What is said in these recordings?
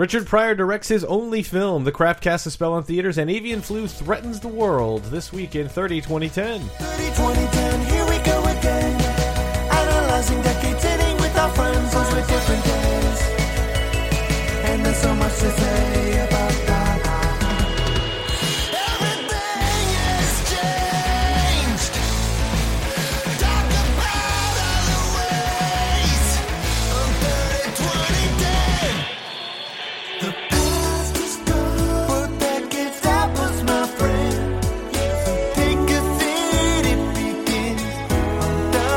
Richard Pryor directs his only film. The Craft casts a spell on theaters, and avian flu threatens the world. This week in 30-20-10. 30-20-10, here we go again. Analyzing decades, hitting with our friends. Those were different days. And there's so much to say about that. Everything has changed. Talk about all the ways of 30-20-10. The past is gone, but that gets apples, my friend. So take a seat, it begins on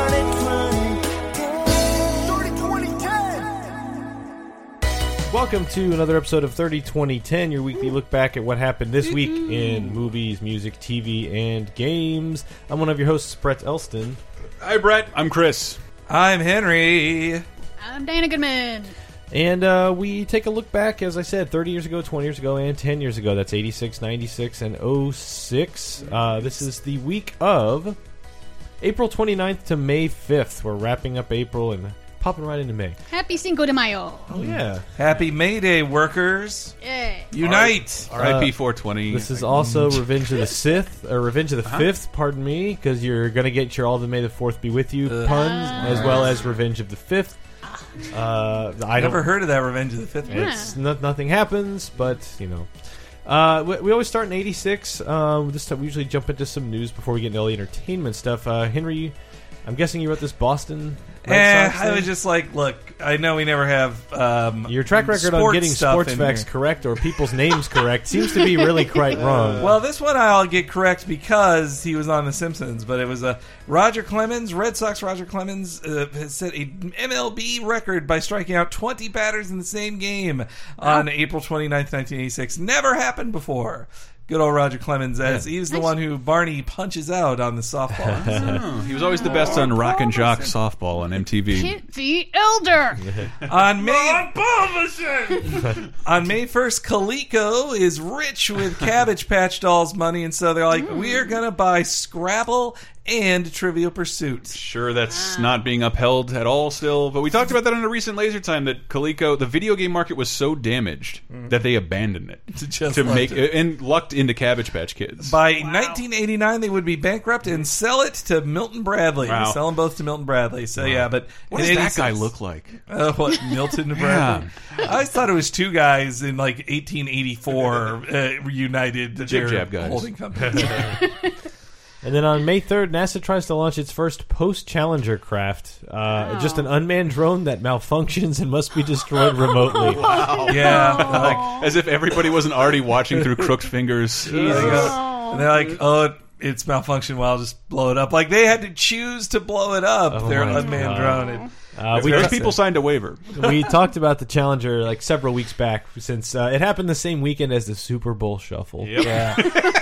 30-20-10. Welcome to another episode of 30-20-10, your weekly look back at what happened this week in movies, music, TV, and games. I'm one of your hosts, Brett Elston. Hi, Brett. I'm Chris. I'm Henry. I'm Dana Goodman. And we take a look back, as I said, 30 years ago, 20 years ago, and 10 years ago. That's 86, 96, and 06. This is the week of April 29th to May 5th. We're wrapping up April and popping right into May. Happy Cinco de Mayo. Oh, yeah. Happy May Day, workers. Yeah. Unite. R.I.P. 420. This is also Revenge of the Sith, or Revenge of the 5th, pardon me, because you're going to get your All the May the 4th be with you puns, as well as Revenge of the 5th. I Never heard of that Revenge of the Fifth. Yeah. It's nothing happens, but you know. We always start in 86. This time we usually jump into some news before we get into all the entertainment stuff. Henry, I'm guessing you wrote this Boston Red Sox I was thing? just like, look, I know we never have Your track record on getting sports facts correct or people's names correct seems to be really quite wrong. Well, this one I'll get correct because he was on The Simpsons, but it was Roger Clemens, Red Sox Roger Clemens, has set a MLB record by striking out 20 batters in the same game on April 29th, 1986. Never happened before. Good old Roger Clemens, as he's the one who Barney punches out on the softball. Oh, he was always the best on Rock and Jock softball on MTV. Kit the Elder. On May 1st, Coleco is rich with Cabbage Patch Dolls money, and so they're like, we're going to buy Scrabble and Trivial Pursuit. Sure, that's not being upheld at all still, but we talked about that on a recent Laser Time, that Coleco, the video game market was so damaged that they abandoned it Just to left make it. and lucked into Cabbage Patch Kids. By 1989, they would be bankrupt and sell it to Milton Bradley. Wow. Sell them both to Milton Bradley. So, yeah, but What in does that 86 guy look like? What, Milton Bradley? I always thought it was two guys in like 1884 reunited. The Jib Jab guys. Holding company. And then on May 3rd, NASA tries to launch its first post-Challenger craft. Just an unmanned drone that malfunctions and must be destroyed remotely. Yeah. Like, As if everybody wasn't already watching through crooked fingers. and they're like, it's malfunctioned. Well, I'll just blow it up. Like they had to choose to blow it up. Oh their my unmanned God. drone. Those people signed a waiver. We talked about the Challenger like several weeks back, since it happened the same weekend as the Super Bowl Shuffle. Yep. Yeah.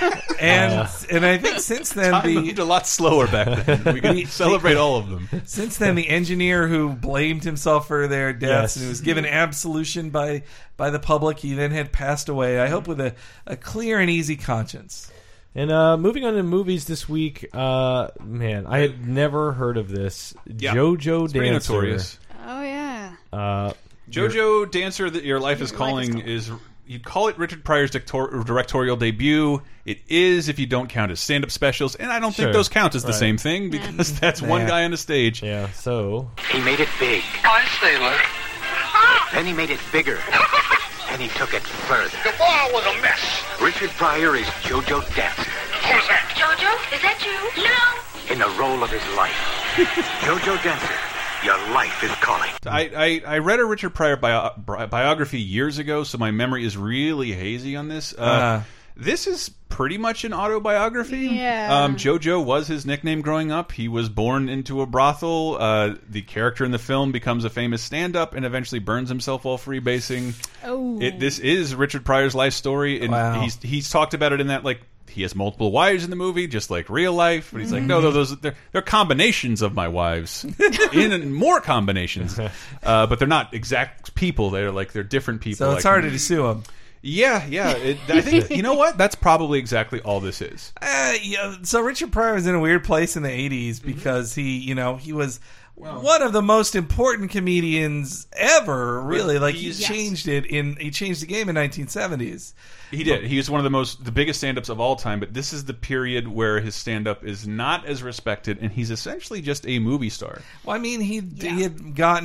And I think since then Time moved a lot slower back then. We can celebrate all of them. Since then, the engineer who blamed himself for their deaths Yes. and who was given absolution by the public, he then had passed away, I hope with a clear and easy conscience. And moving on to movies this week, man, I had never heard of this. Yeah. JoJo It's pretty Dancer. notorious. Oh, yeah. JoJo Dancer, that Your Life is Calling, is you'd call it Richard Pryor's directorial debut. It is, if you don't count his stand-up specials, and I don't Sure. think those count as the Right. same thing, because that's one guy on the stage. Yeah, so He made it big. I'm Sailor. Then he made it bigger. And he took it further. The bar was a mess. Richard Pryor is JoJo Dancer Who's that? Jojo, is that you? No. in the role of his life. JoJo Dancer, your life is calling. I read a Richard Pryor biography years ago, so my memory is really hazy on this. This is pretty much an autobiography. Yeah. JoJo was his nickname growing up. He was born into a brothel. The character in the film becomes a famous stand-up and eventually burns himself while freebasing. Oh. This is Richard Pryor's life story, and Wow. he's talked about it in that, like, he has multiple wives in the movie, just like real life. But he's like, no, they're combinations of my wives, in more combinations, but they're not exact people. They're different people. So it's harder to sue him. Yeah. I think you know what? That's probably exactly all this is. So Richard Pryor was in a weird place in the 80s because he was one of the most important comedians ever. Really, like he Yes. changed it he changed the game in 1970s. He did. He was one of the biggest stand-ups of all time, but this is the period where his stand-up is not as respected, and he's essentially just a movie star. Well, I mean, he had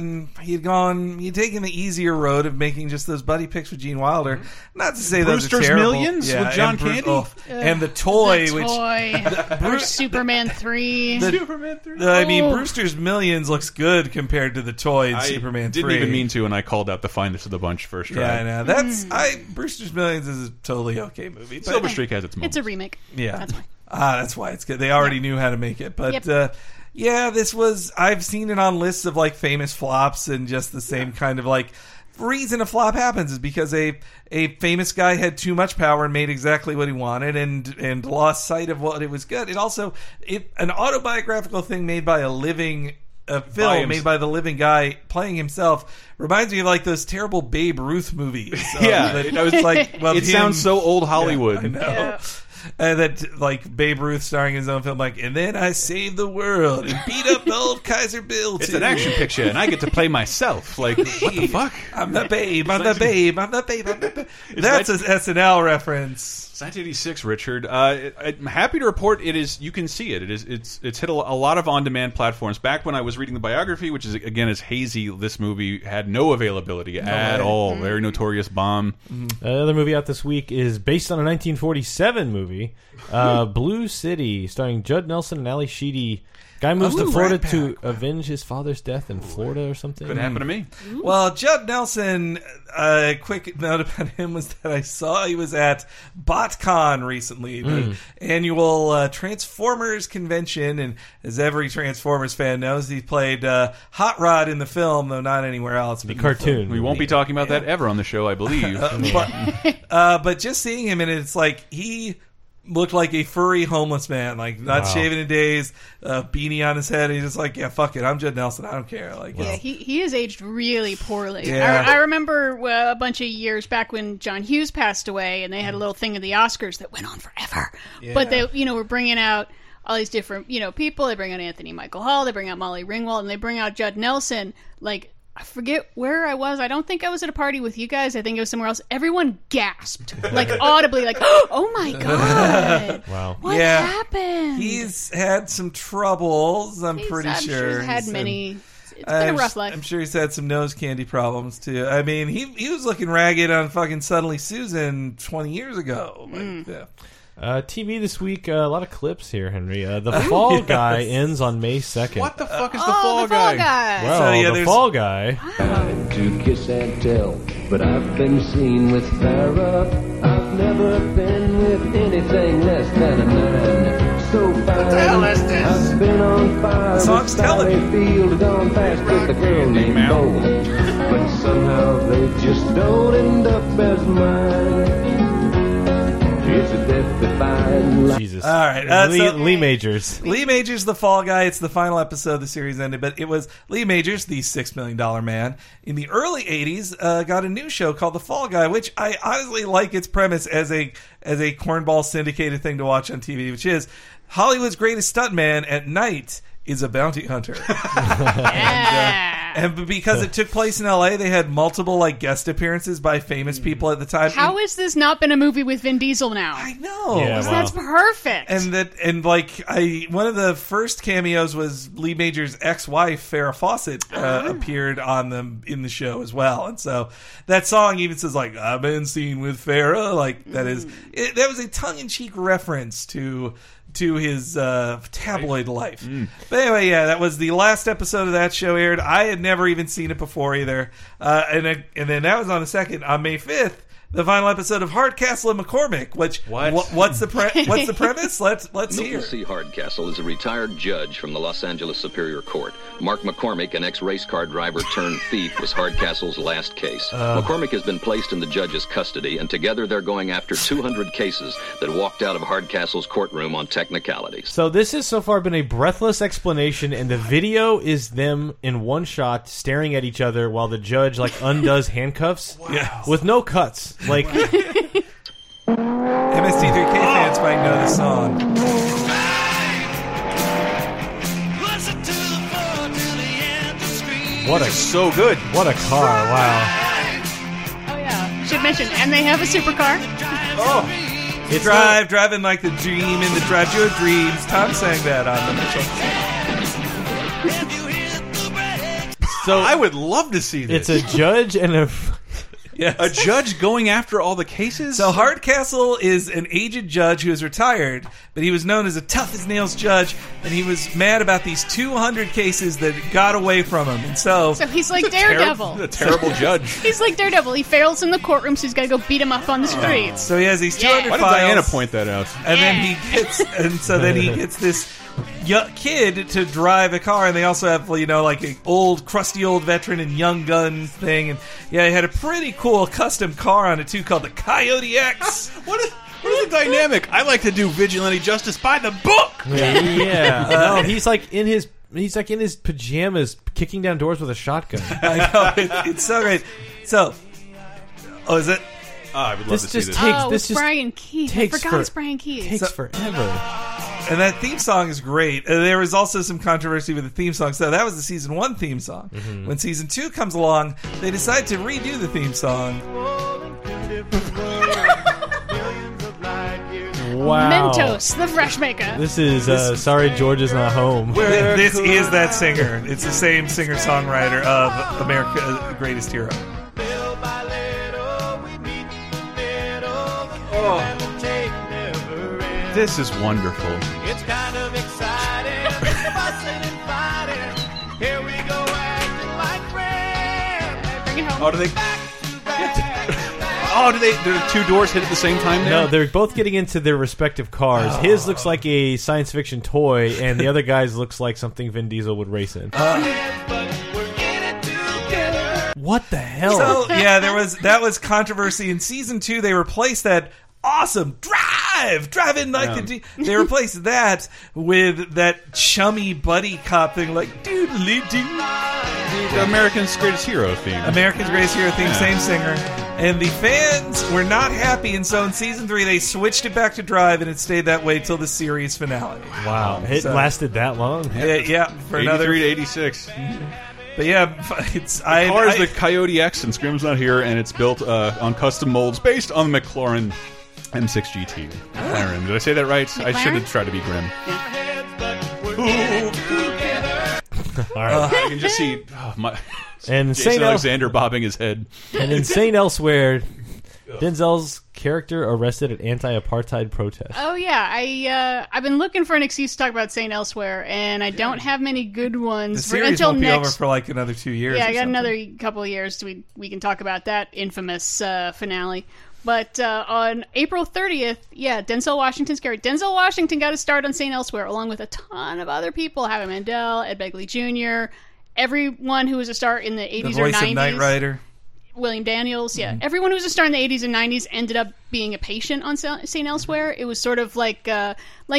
taken the easier road of making just those buddy picks with Gene Wilder. Not to say those are Brewster's terrible. Millions with John and Candy? And the toy, Or Superman 3. Superman 3. I mean, Brewster's Millions looks good compared to the toy in Superman 3. Didn't even mean to, and I called out the finest of the bunch first try. Yeah, I know. That's Brewster's Millions is a totally okay movie. But, Silver Streak has its moments. It's a remake. yeah, That's why. that's why it's good. They already knew how to make it, but Yep. yeah, this was. I've seen it on lists of like famous flops, and just the same kind of like reason a flop happens is because a famous guy had too much power and made exactly what he wanted, and lost sight of what it was good. And also, an autobiographical thing made by a living. A film made by the living guy playing himself reminds me of like those terrible Babe Ruth movies. Yeah, I was like, well, it sounds so old Hollywood. I know. And that like Babe Ruth starring in his own film, like, and then I saved the world and beat up old Kaiser Bill. It's too. an action picture, and I get to play myself. Like, what the fuck? I'm the babe. I'm the babe. I'm the babe. I'm the babe. That's an SNL reference. 1986, Richard. I'm happy to report it is. You can see it. It's hit a lot of on-demand platforms. Back when I was reading the biography, which is again is hazy, this movie had no availability at all. Very notorious bomb. Another movie out this week is based on a 1947 movie, Blue City, starring Judd Nelson and Ali Sheedy. Guy moves to Florida Rat to Pack. avenge his father's death in Florida or something. Could happen to me. Well, Judd Nelson, a quick note about him was that I saw he was at BotCon recently, the annual Transformers convention, and as every Transformers fan knows, he played Hot Rod in the film, though not anywhere else. The but in cartoon. We won't be talking about that ever on the show, I believe. but just seeing him in it, it's like he looked like a furry homeless man, like not shaving in days, beanie on his head. And he's just like, yeah, fuck it, I'm Judd Nelson, I don't care. Like, Yeah, he has aged really poorly. Yeah. I remember a bunch of years back when John Hughes passed away, and they had a little thing at the Oscars that went on forever. But they, were bringing out all these different, people. They bring out Anthony Michael Hall, they bring out Molly Ringwald, and they bring out Judd Nelson. Like, I forget where I was. I don't think I was at a party with you guys. I think it was somewhere else. Everyone gasped, like audibly, like, "Oh my god! Wow. What Yeah. happened?" he's had some troubles. I'm pretty sure he's had He's many. It's been a rough life. I'm sure he's had some nose candy problems too. I mean, he was looking ragged on fucking Suddenly Susan 20 years ago. Like, yeah. TV this week, a lot of clips here, Henry. The Fall Guy ends on May 2nd. What the fuck is the Oh, Fall the Fall Guy? Guy. Well, So, yeah, the there's- Fall Guy. To kiss and tell, but I've been seen with Farrah. I've never been with anything less than a 9. So fine. What the hell is this? I've been on fire The song's with telling Sally Field, gone fast with a girl named Bo. But somehow they just don't end up as mine. It's a death-defying life. Jesus. All right, Lee, so- Lee Majors. Lee Majors, the Fall Guy. It's the final episode. The series ended, but it was Lee Majors, the $6 Million Man, in the early '80s. Got a new show called The Fall Guy, which I honestly like its premise as a cornball syndicated thing to watch on TV, which is Hollywood's greatest stuntman at night is a bounty hunter. And because it took place in LA, they had multiple like guest appearances by famous people at the time. How has this not been a movie with Vin Diesel now? I know. Yeah, wow. That's perfect. One of the first cameos was Lee Majors' ex-wife Farrah Fawcett appeared on them in the show as well, and so that song even says like "I've been seen with Farrah," like that that was a tongue-in-cheek reference to his tabloid life. But anyway, yeah, that was the last episode of that show aired. I had never even seen it before either, and then that was on on May 5th. The final episode of Hardcastle and McCormick. Which what's the premise? Let's hear. Milton C. Hardcastle is a retired judge from the Los Angeles Superior Court. Mark McCormick, an ex-race car driver turned thief, was Hardcastle's last case. McCormick has been placed in the judge's custody, and together they're going after 200 cases that walked out of Hardcastle's courtroom on technicalities. So this has so far been a breathless explanation, and the video is them in one shot staring at each other while the judge like undoes handcuffs with no cuts. Like MST3K fans might know the song. Listen to the floor till the What a So good. what a car! Wow. Oh yeah, should mention, and they have a supercar. It's Driving like the dream in the Drive Your Dreams. Tom sang that on the Mitchell. so I would love to see this. it's a judge and a. Yes. A judge going after all the cases? So Hardcastle is an aged judge who is retired, but he was known as a tough-as-nails judge, and he was mad about these 200 cases that got away from him. And so he's like Daredevil. A terrible judge. He's like Daredevil. He fails in the courtroom, so he's got to go beat him up on the streets. So he has these 200 Why did files. Diana point that out? And then he gets this kid to drive a car, and they also have like an crusty old veteran and young gun thing, and he had a pretty cool custom car on it too called the Coyote X. What is the dynamic? I like to do vigilante justice by the book. Yeah. No, he's like in his pajamas, kicking down doors with a shotgun. I know it's so great. So, is it? I would love to see this. This Brian Keith. I forgot it's Brian Keith. Takes forever. And that theme song is great. There was also some controversy with the theme song. So that was the season 1 theme song. Mm-hmm. When season 2 comes along, they decide to redo the theme song. Wow. Mentos, the fresh maker. This is Sorry George is Not Home. This is that singer. It's the same singer-songwriter of America's Greatest Hero. This is wonderful. It's kind of exciting. Fussing and fighting. Here we go acting like friends. Bring it home. Oh, do they? Do the two doors hit at the same time now? No, they're both getting into their respective cars. His looks like a science fiction toy, and the other guy's looks like something Vin Diesel would race in. What the hell? So that was controversy in season 2. They replaced that awesome driving like the they replaced that with that chummy buddy cop thing, like doodly doo. The American's Greatest Hero theme. American's Greatest Hero theme, same singer. And the fans were not happy, and so in season 3 they switched it back to Drive, and it stayed that way till the series finale. Wow, it lasted that long? Yeah, for 83 another to 86. But yeah, it's The car is the Coyote X, and Scrim's not here, and it's built on custom molds based on the McLaren M6 GT. McLaren. Did I say that right? I should have tried to be grim. All right. I can just see and Jason Alexander bobbing his head. And insane elsewhere, Denzel's character arrested at anti-apartheid protest. Oh yeah, I've been looking for an excuse to talk about Saint Elsewhere, and I don't have many good ones. The series until won't be next. over for like another 2 years. Yeah, I or got something. another couple of years. We can talk about that infamous finale. But on April 30th, Denzel Washington's character. Denzel Washington got a start on St. Elsewhere, along with a ton of other people. Howie Mandel, Ed Begley Jr., everyone who was a star in the 80s The voice or 90s. of Knight Rider. William Daniels, everyone who was a star in the 80s and 90s ended up being a patient on St. Elsewhere. It was sort of like ER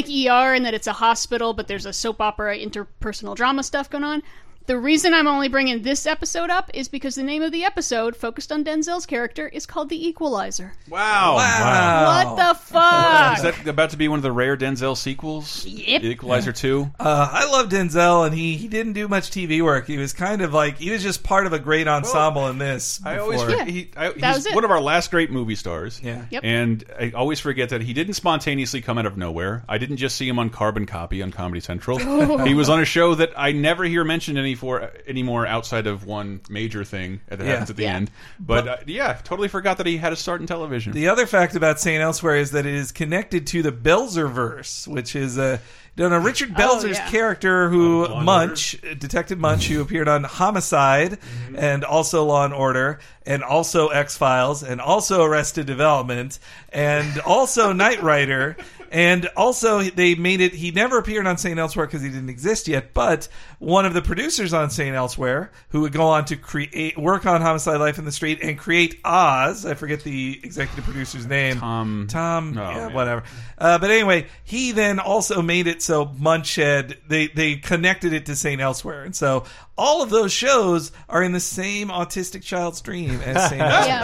in that it's a hospital, but there's a soap opera, interpersonal drama stuff going on. The reason I'm only bringing this episode up is because the name of the episode, focused on Denzel's character, is called The Equalizer. Wow. What the fuck? Is that about to be one of the rare Denzel sequels? Yep. The Equalizer 2? I love Denzel, and he didn't do much TV work. He was kind of like, he was just part of a great ensemble in this. I always before. forget that was he's it. one of our last great movie stars. Yeah. Yep. And I always forget that he didn't spontaneously come out of nowhere. I didn't just see him on Carbon Copy on Comedy Central. He was on a show that I never hear mentioned anymore outside of one major thing that happens at the end. But totally forgot that he had a start in television. The other fact about St. Elsewhere is that it is connected to the Belzerverse, which is Richard Belzer's character, who Detective Munch, who appeared on Homicide and also Law and Order and also X-Files and also Arrested Development and also Knight Rider. And also, they made it. He never appeared on St. Elsewhere because he didn't exist yet. But one of the producers on St. Elsewhere, who would go on to work on Homicide: Life in the Street and create Oz. I forget the executive producer's name. Tom. Whatever. But anyway, he then also made it so Munch had they connected it to St. Elsewhere, and so all of those shows are in the same autistic child's dream as St. Elsewhere.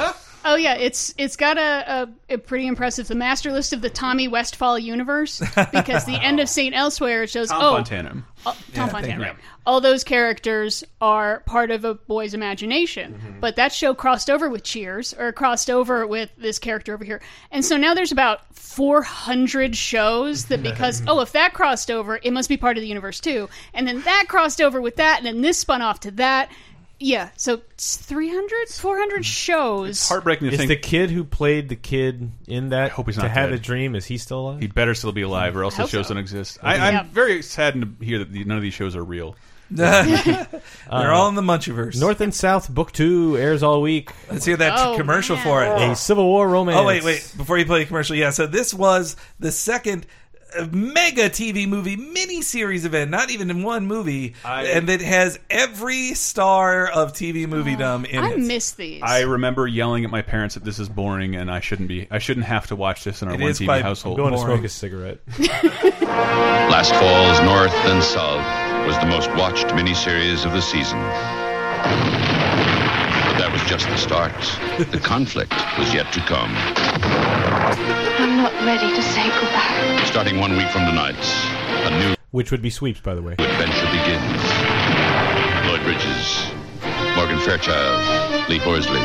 Oh yeah, it's got a pretty impressive the master list of the Tommy Westphall universe, because the end of St. Elsewhere it shows Tom Fontana. Tom Fontana, right? All those characters are part of a boy's imagination, but that show crossed over with Cheers, or crossed over with this character over here, and so now there's about 400 shows that because if that crossed over, it must be part of the universe too, and then that crossed over with that, and then this spun off to that. Yeah, so it's 300, 400 shows. It's heartbreaking to Is think. the kid who played the kid in that hope he's to not have dead. a dream? Is he still alive? He'd better still be alive, or else the hope shows so. don't exist. Yeah. I'm very saddened to hear that none of these shows are real. They're all in the Munchiverse. North and South Book 2 airs all week. Let's hear that commercial man. for it. A Civil War romance. Oh, wait. Before you play the commercial, yeah. So this was the second mega TV movie mini-series event, not even in one movie, and it has every star of TV moviedom in it. I miss these. I remember yelling at my parents that this is boring and I shouldn't have to watch this in our It one is TV quite household. Going to boring. smoke a cigarette. Last fall's North and South was the most watched miniseries of the season. But that was just the start. The conflict was yet to come. I'm not ready to say goodbye. Starting 1 week from tonight, a new Which would be sweeps, by the way. adventure begins. Lloyd Bridges, Morgan Fairchild, Lee Horsley,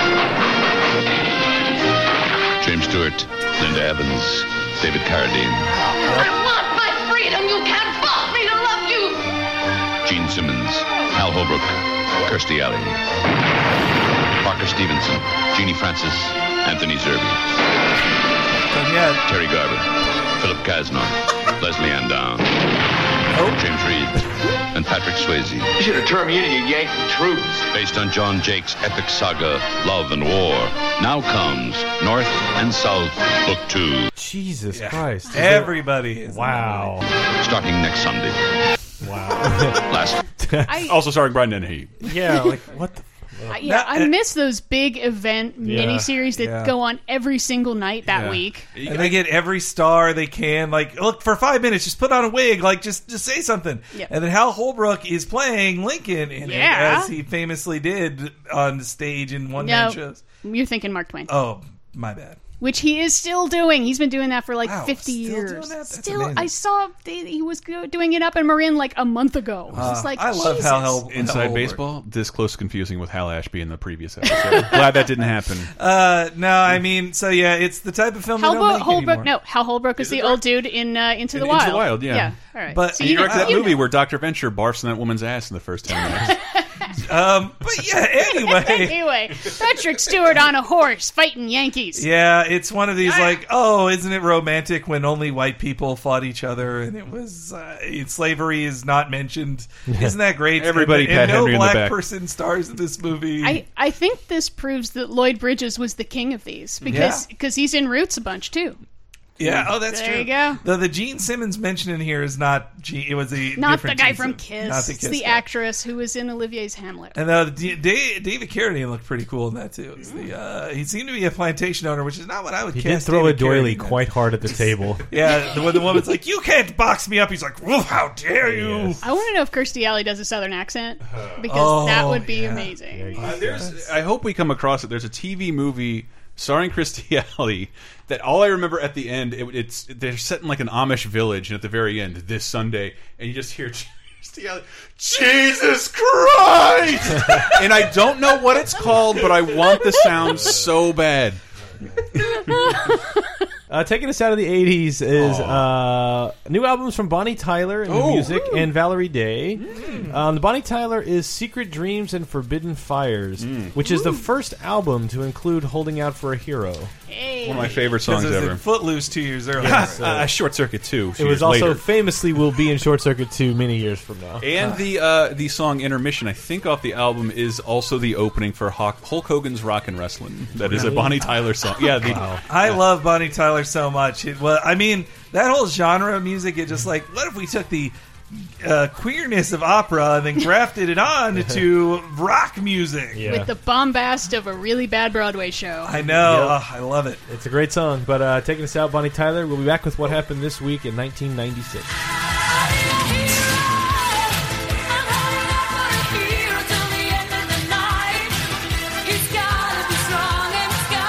James Stewart, Linda Evans, David Carradine, I want my freedom. You can't force me to love you. Gene Simmons, Hal Holbrook, Kirstie Alley, Parker Stevenson, Jeannie Francis, Anthony Zerbe, Terry Garber, Philip Casner, Leslie Ann Down, James Reed, and Patrick Swayze. You should have turned me in and you yanked the truth. Based on John Jake's epic saga, Love and War, now comes North and South Book 2, Jesus Christ. Is Everybody is wow. starting next Sunday. Wow. Last Also starring Brian Dennehy. Yeah, like, what the... I miss those big event miniseries that go on every single night that week. And they get every star they can. Like, look, for 5 minutes, just put on a wig. Like, just say something. Yep. And then Hal Holbrook is playing Lincoln in it, Yeah. as he famously did on the stage in one-man shows. You're thinking Mark Twain. Oh, my bad. Which he is still doing. He's been doing that for like Wow, 50 still years. doing that? That's Still, amazing. I saw he was doing it up in Marin like a month ago. It's like, I love Jesus. Hal Inside Holbrook. Baseball, this close to confusing with Hal Ashby in the previous episode. Glad that didn't happen. No, I mean, so yeah, it's the type of film they don't make Holbrook, anymore. no, Hal Holbrook is the old dude in Into the In Wild. Into the Wild, yeah. Yeah, all right. But So He you know- directed that you movie know. where Dr. Venture barfs in that woman's ass in the first 10 minutes. But yeah, anyway. Anyway, Patrick Stewart on a horse fighting Yankees. Yeah, it's one of these like, oh, isn't it romantic when only white people fought each other and it was slavery is not mentioned? Isn't that great? Everybody and pat no Henry in the black back. person stars in this movie. I think this proves that Lloyd Bridges was the king of these because he's in Roots a bunch too. Yeah, oh, that's There true. you go. The Gene Simmons mentioned in here is not Gene. It was the Not the different guy Gene from Simmons. Kiss. Not the It's Kiss the guy. actress who was in Olivier's Hamlet. And David Carradine looked pretty cool in that too. It's he seemed to be a plantation owner, which is not what I would. He cast did throw a David doily Carradine as. quite hard at the table. Yeah, when the woman's like, "You can't box me up," he's like, "Well, how dare you?" Yes. I want to know if Kirstie Alley does a Southern accent because that would be amazing. I hope we come across it. There's a TV movie starring Kirstie Alley that all I remember at the end, they're set in like an Amish village, and at the very end, this Sunday, and you just hear Kirstie Alley, Jesus Christ! And I don't know what it's called, but I want the sound so bad. Taking us out of the 80s is new albums from Bonnie Tyler in the music and Valerie Day. The Bonnie Tyler is Secret Dreams and Forbidden Fires, which is the first album to include Holding Out for a Hero. Hey. One of my favorite songs Because it was ever. in Footloose 2 years earlier. Short Circuit 2. It was also famously will be in Short Circuit 2 many years from now. And the song Intermission, I think off the album, is also the opening for Hulk Hogan's Rockin' Wrestling. That is a Bonnie Tyler song. Yeah, I love Bonnie Tyler so much. I mean, that whole genre of music, it just like, what if we took the queerness of opera and then grafted it on to rock music? Yeah. With the bombast of a really bad Broadway show. I know. Yep. I love it. It's a great song, but taking us out, Bonnie Tyler. We'll be back with what happened this week in 1996. He's gotta be strong and he's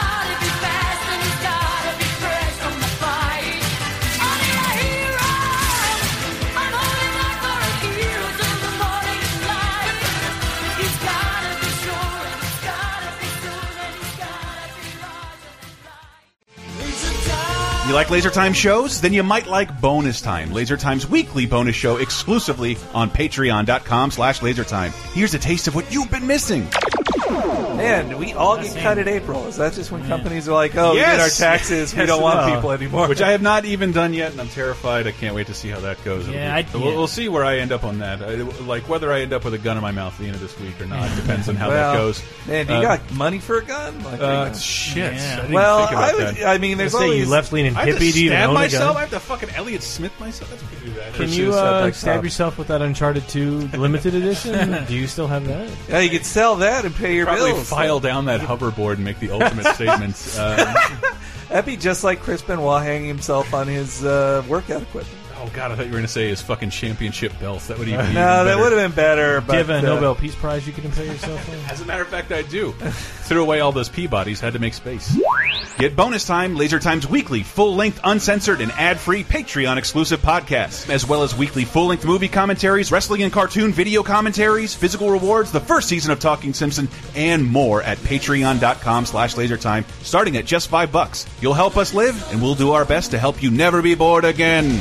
You like Laser Time shows? Then you might like Bonus Time, Laser Time's weekly bonus show exclusively on patreon.com/lasertime. Here's a taste of what you've been missing. Man, we all get cut in April. Is that just when companies are like, oh, we did our taxes, we don't want people anymore? Which I have not even done yet, and I'm terrified. I can't wait to see how that goes. Yeah, we'll see where I end up on that. Like, whether I end up with a gun in my mouth at the end of this week or not depends on how that goes. Man, do you got money for a gun? Shit. Yeah. I didn't Well, think about that. I mean, there's Say always... you left-leaning I have to hippie. Do you stab own a myself? gun? I have to fucking Elliot Smith myself? That's what you do that. Can It's you suicide stab stop. yourself with that Uncharted 2 limited edition? Do you still have that? Yeah, you could sell that and pay your Probably bills. file down that hoverboard and make the ultimate statement. That'd be just like Chris Benoit hanging himself on his workout equipment. Oh God, I thought you were going to say his fucking championship belts. That would even be No, that better. would have been better. But, Do you have a Nobel Peace Prize you can pay yourself on? As a matter of fact, I do. Threw away all those Peabodys, had to make space. Get Bonus Time, Laser Time's weekly, full-length, uncensored, and ad-free Patreon-exclusive podcasts, as well as weekly full-length movie commentaries, wrestling and cartoon video commentaries, physical rewards, the first season of Talking Simpson, and more at patreon.com/lasertime, starting at just $5. You'll help us live, and we'll do our best to help you never be bored again.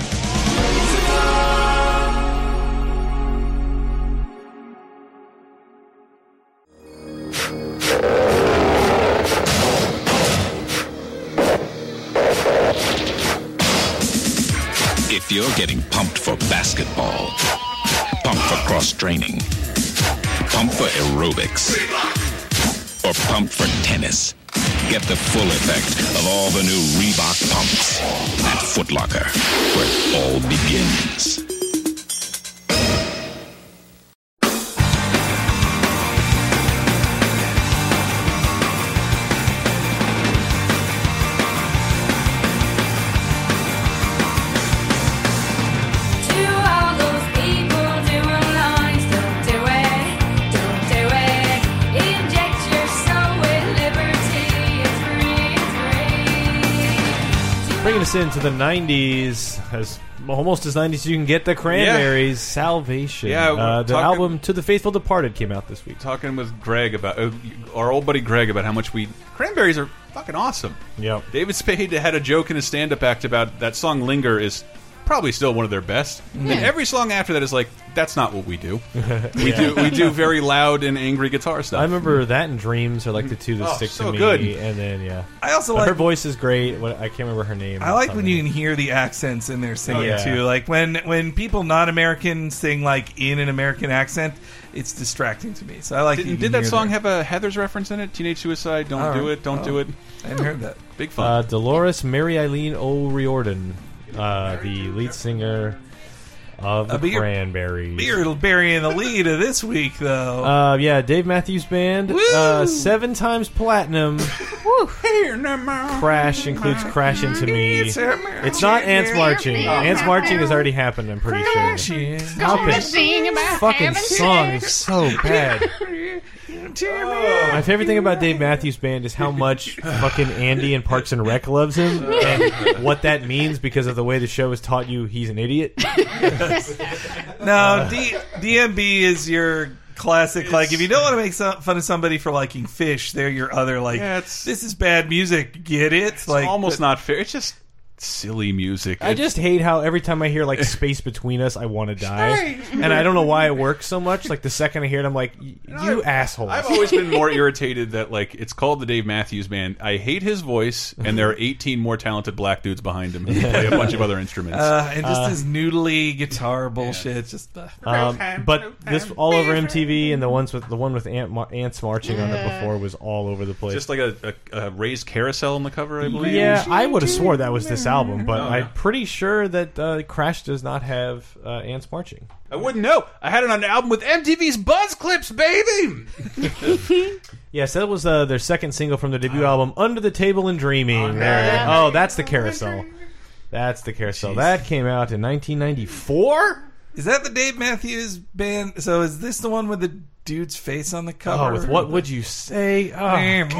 If you're getting pumped for basketball, pumped for cross-training, pumped for aerobics, or pumped for tennis, get the full effect of all the new Reebok pumps at Foot Locker, where it all begins. Bringing us into the 90s, almost as 90s as you can get, the Cranberries, Salvation. Yeah, the album To the Faithful Departed came out this week. Talking with Greg about our old buddy Greg about how much Cranberries are fucking awesome. Yep. David Spade had a joke in his stand-up act about that song "Linger" is probably still one of their best. Yeah. And every song after that is like, that's not what we do. We do very loud and angry guitar stuff. I remember that and Dreams are like the two that stick so to me. good. And then I also her like voice is great. I can't remember her name. I like when you can hear the accents in their singing yeah. too. Like when people not American sing like in an American accent, it's distracting to me. So I like. Did that song have a Heather's reference in it? Teenage Suicide. Don't do it. Don't do it. I hadn't heard that. Big fun. Dolores Mary Eileen O'Riordan, the lead singer of the Cranberries. You're burying the lead of this week, though. Yeah, Dave Matthews Band, 7 times platinum. Crash includes Crash Into Me. It's not Ants Marching. Ants Marching has already happened, I'm pretty sure. Stop it. Sing about Fucking having song sex. is so bad. My favorite thing about Dave Matthews Band is how much fucking Andy in Parks and Rec loves him, and what that means because of the way the show has taught you he's an idiot. No, DMB is your classic. Like, if you don't want to make fun of somebody for liking Fish, they're your other like. Yeah, this is bad music. Get it? It's like almost not fair. It's just silly music. I just hate how every time I hear like Space Between Us, I want to die, and I don't know why it works so much. Like the second I hear it, I'm like, you assholes. I've always been more irritated that like it's called the Dave Matthews Band. I hate his voice, and there are 18 more talented black dudes behind him who play a bunch of other instruments. And just his noodly guitar bullshit. Just. But this all over MTV, and the one with ants marching on it before was all over the place. Just like a raised carousel on the cover, I believe. Yeah, I would have swore that was this album, but I'm pretty sure that Crash does not have ants marching. I wouldn't know. I had it on an album with MTV's Buzz Clips, baby. Yes, that was their second single from their debut album, Under the Table and Dreaming. That's the carousel. That's the carousel. That came out in 1994. Is that the Dave Matthews Band? So is this the one with the dude's face on the cover? Oh, with What Would You Say? But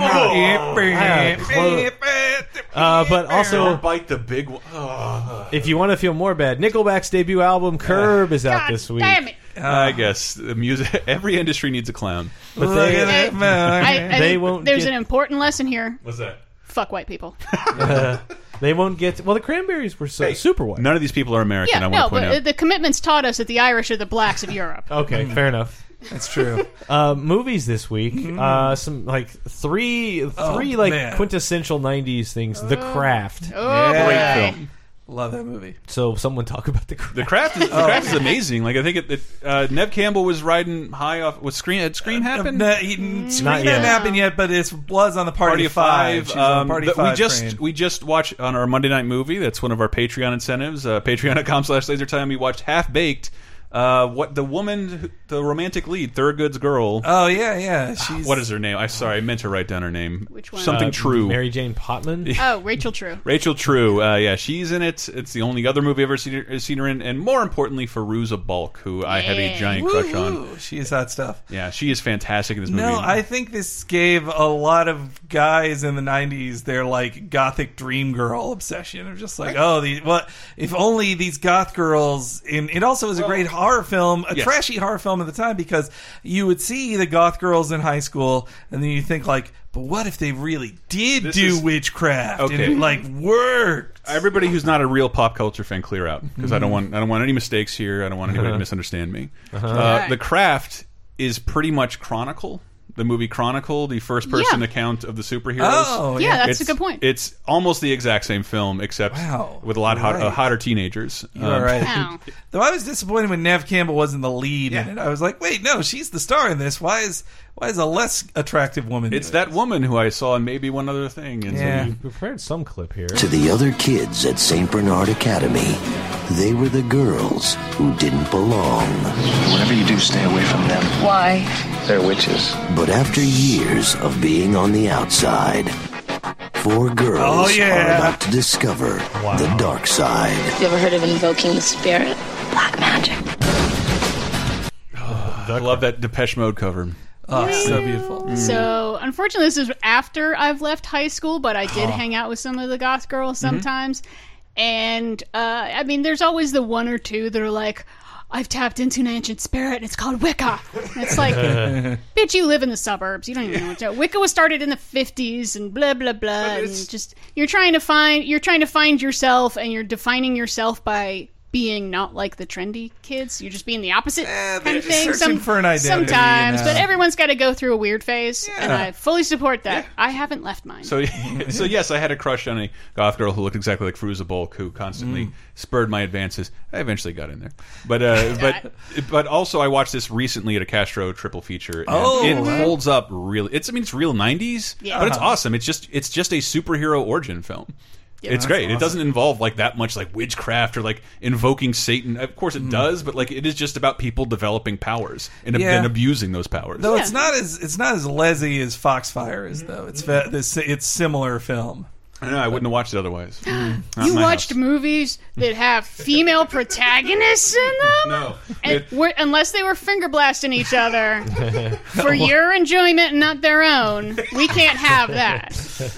also, bite the big one. If you want to feel more bad, Nickelback's debut album Curb is out this week. Damn it. I guess the music. Every industry needs a clown. But I they think won't. There's an important lesson here. What's that? Fuck white people. They won't get. Well, the Cranberries were super white. None of these people are American. Yeah, I want no, to point but out. the commitments taught us that the Irish are the blacks of Europe. Okay, fair enough. That's true. Movies this week. Some like three like man. quintessential '90s things. The Craft. Oh, Yeah. Great film. Love that movie. So someone talk about The Craft. The Craft is amazing. Like I think Nev Campbell was riding high off. Was Scream? Had Scream happened? Scream Not hadn't yet. happened yet, but it was on the Party of Five. She was on Party of Five train. We just watched on our Monday night movie. That's one of our Patreon incentives. Patreon.com/LaserTime. We watched Half Baked. What the woman, the romantic lead, Thurgood's girl. Oh yeah. She's What is her name? I meant to write down her name. Which one? Something True. Mary Jane Potman. Oh, Rachel True. Rachel True. Yeah, she's in it. It's the only other movie I've ever seen her in. And more importantly, Fairuza Balk, who I have a giant crush on. Ooh, she is hot stuff. Yeah, she is fantastic in this movie. No, I think this gave a lot of guys in the '90s their like gothic dream girl obsession. Of just like, if only these goth girls. It also was a great horror film, a trashy horror film at the time, because you would see the goth girls in high school, and then you think like, but what if they really did do witchcraft and it like worked? Everybody who's not a real pop culture fan, clear out, because I don't want any mistakes here. I don't want anybody to misunderstand me. The Craft is pretty much Chronicle. The movie Chronicle, the first-person account of the superheroes. Oh, Yeah, that's a good point. It's almost the exact same film, except with a lot hotter teenagers. You're right. Wow. Though I was disappointed when Nev Campbell wasn't the lead in it. I was like, wait, no, she's the star in this. Why is a less attractive woman? It's doing that woman who I saw in maybe one other thing. And Yeah. We prepared some clip here. To the other kids at St. Bernard Academy, they were the girls who didn't belong. Whatever you do, stay away from them. Why? They're witches. But after years of being on the outside, 4 girls are about to discover the dark side. You ever heard of invoking the spirit? Black magic. I love that Depeche Mode cover. Oh, so beautiful. So, unfortunately, this is after I've left high school, but I did hang out with some of the goth girls sometimes. And, I mean, there's always the one or two that are like, I've tapped into an ancient spirit, and it's called Wicca. And it's like, bitch, you live in the suburbs. You don't even know what to do. Wicca was started in the 50s, and blah, blah, blah. And just, you're trying to find yourself, and you're defining yourself by being not like the trendy kids. You're just being the opposite kind of thing. searching for an identity, Sometimes, you know. but everyone's got to go through a weird phase, and I fully support that. I haven't left mine. So yes, I had a crush on a goth girl who looked exactly like Fairuza Balk, who constantly spurred my advances. I eventually got in there, but also I watched this recently at a Castro triple feature. And it holds up really. It's real '90s, but it's awesome. It's just a superhero origin film. It's great. Awesome. It doesn't involve like that much like witchcraft or like invoking Satan. Of course it does, but like it is just about people developing powers and abusing those powers. Though it's not as lazy as Foxfire is, though. It's similar film. No, I wouldn't have watched it otherwise. You watched movies that have female protagonists in them? No. Unless they were finger blasting each other for your enjoyment and not their own, we can't have that.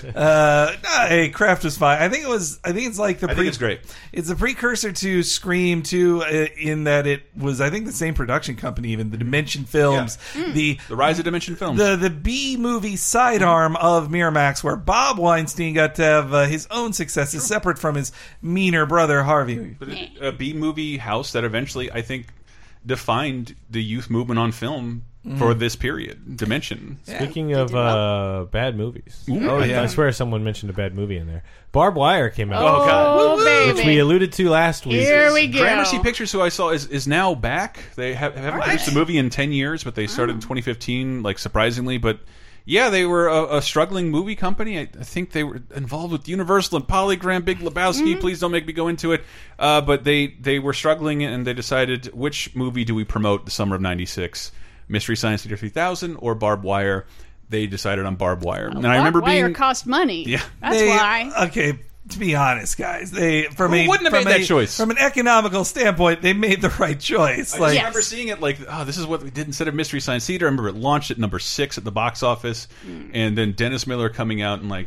Hey, Craft was fine. I think it's like I think it's great. It's a precursor to Scream 2 in that it was, I think, the same production company, even the Dimension Films, the Rise of Dimension Films, the B movie sidearm of Miramax, where Bob Weinstein got to have his own successes separate from his meaner brother Harvey. But a B movie house that eventually, I think, defined the youth movement on film for this period. Dimension. Speaking of bad movies, I swear someone mentioned a bad movie in there. Barbed Wire came out. Oh God! Baby. Which we alluded to last week. Here we go. Gramercy Pictures, who I saw, is now back. They haven't produced a movie in 10 years, but they started in 2015, like surprisingly. But yeah, they were a struggling movie company. I think they were involved with Universal and Polygram, Big Lebowski. Please don't make me go into it. But they were struggling, and they decided, which movie do we promote the summer of '96? Mystery Science Theater 3000 or Barbed Wire? They decided on Barbed Wire. And I remember Barbed Wire cost money. Yeah. That's why. Okay, to be honest, guys, wouldn't have made that choice? From an economical standpoint, they made the right choice. I remember seeing it like, this is what we did instead of Mystery Science Theater. I remember it launched at number 6 at the box office, and then Dennis Miller coming out and like,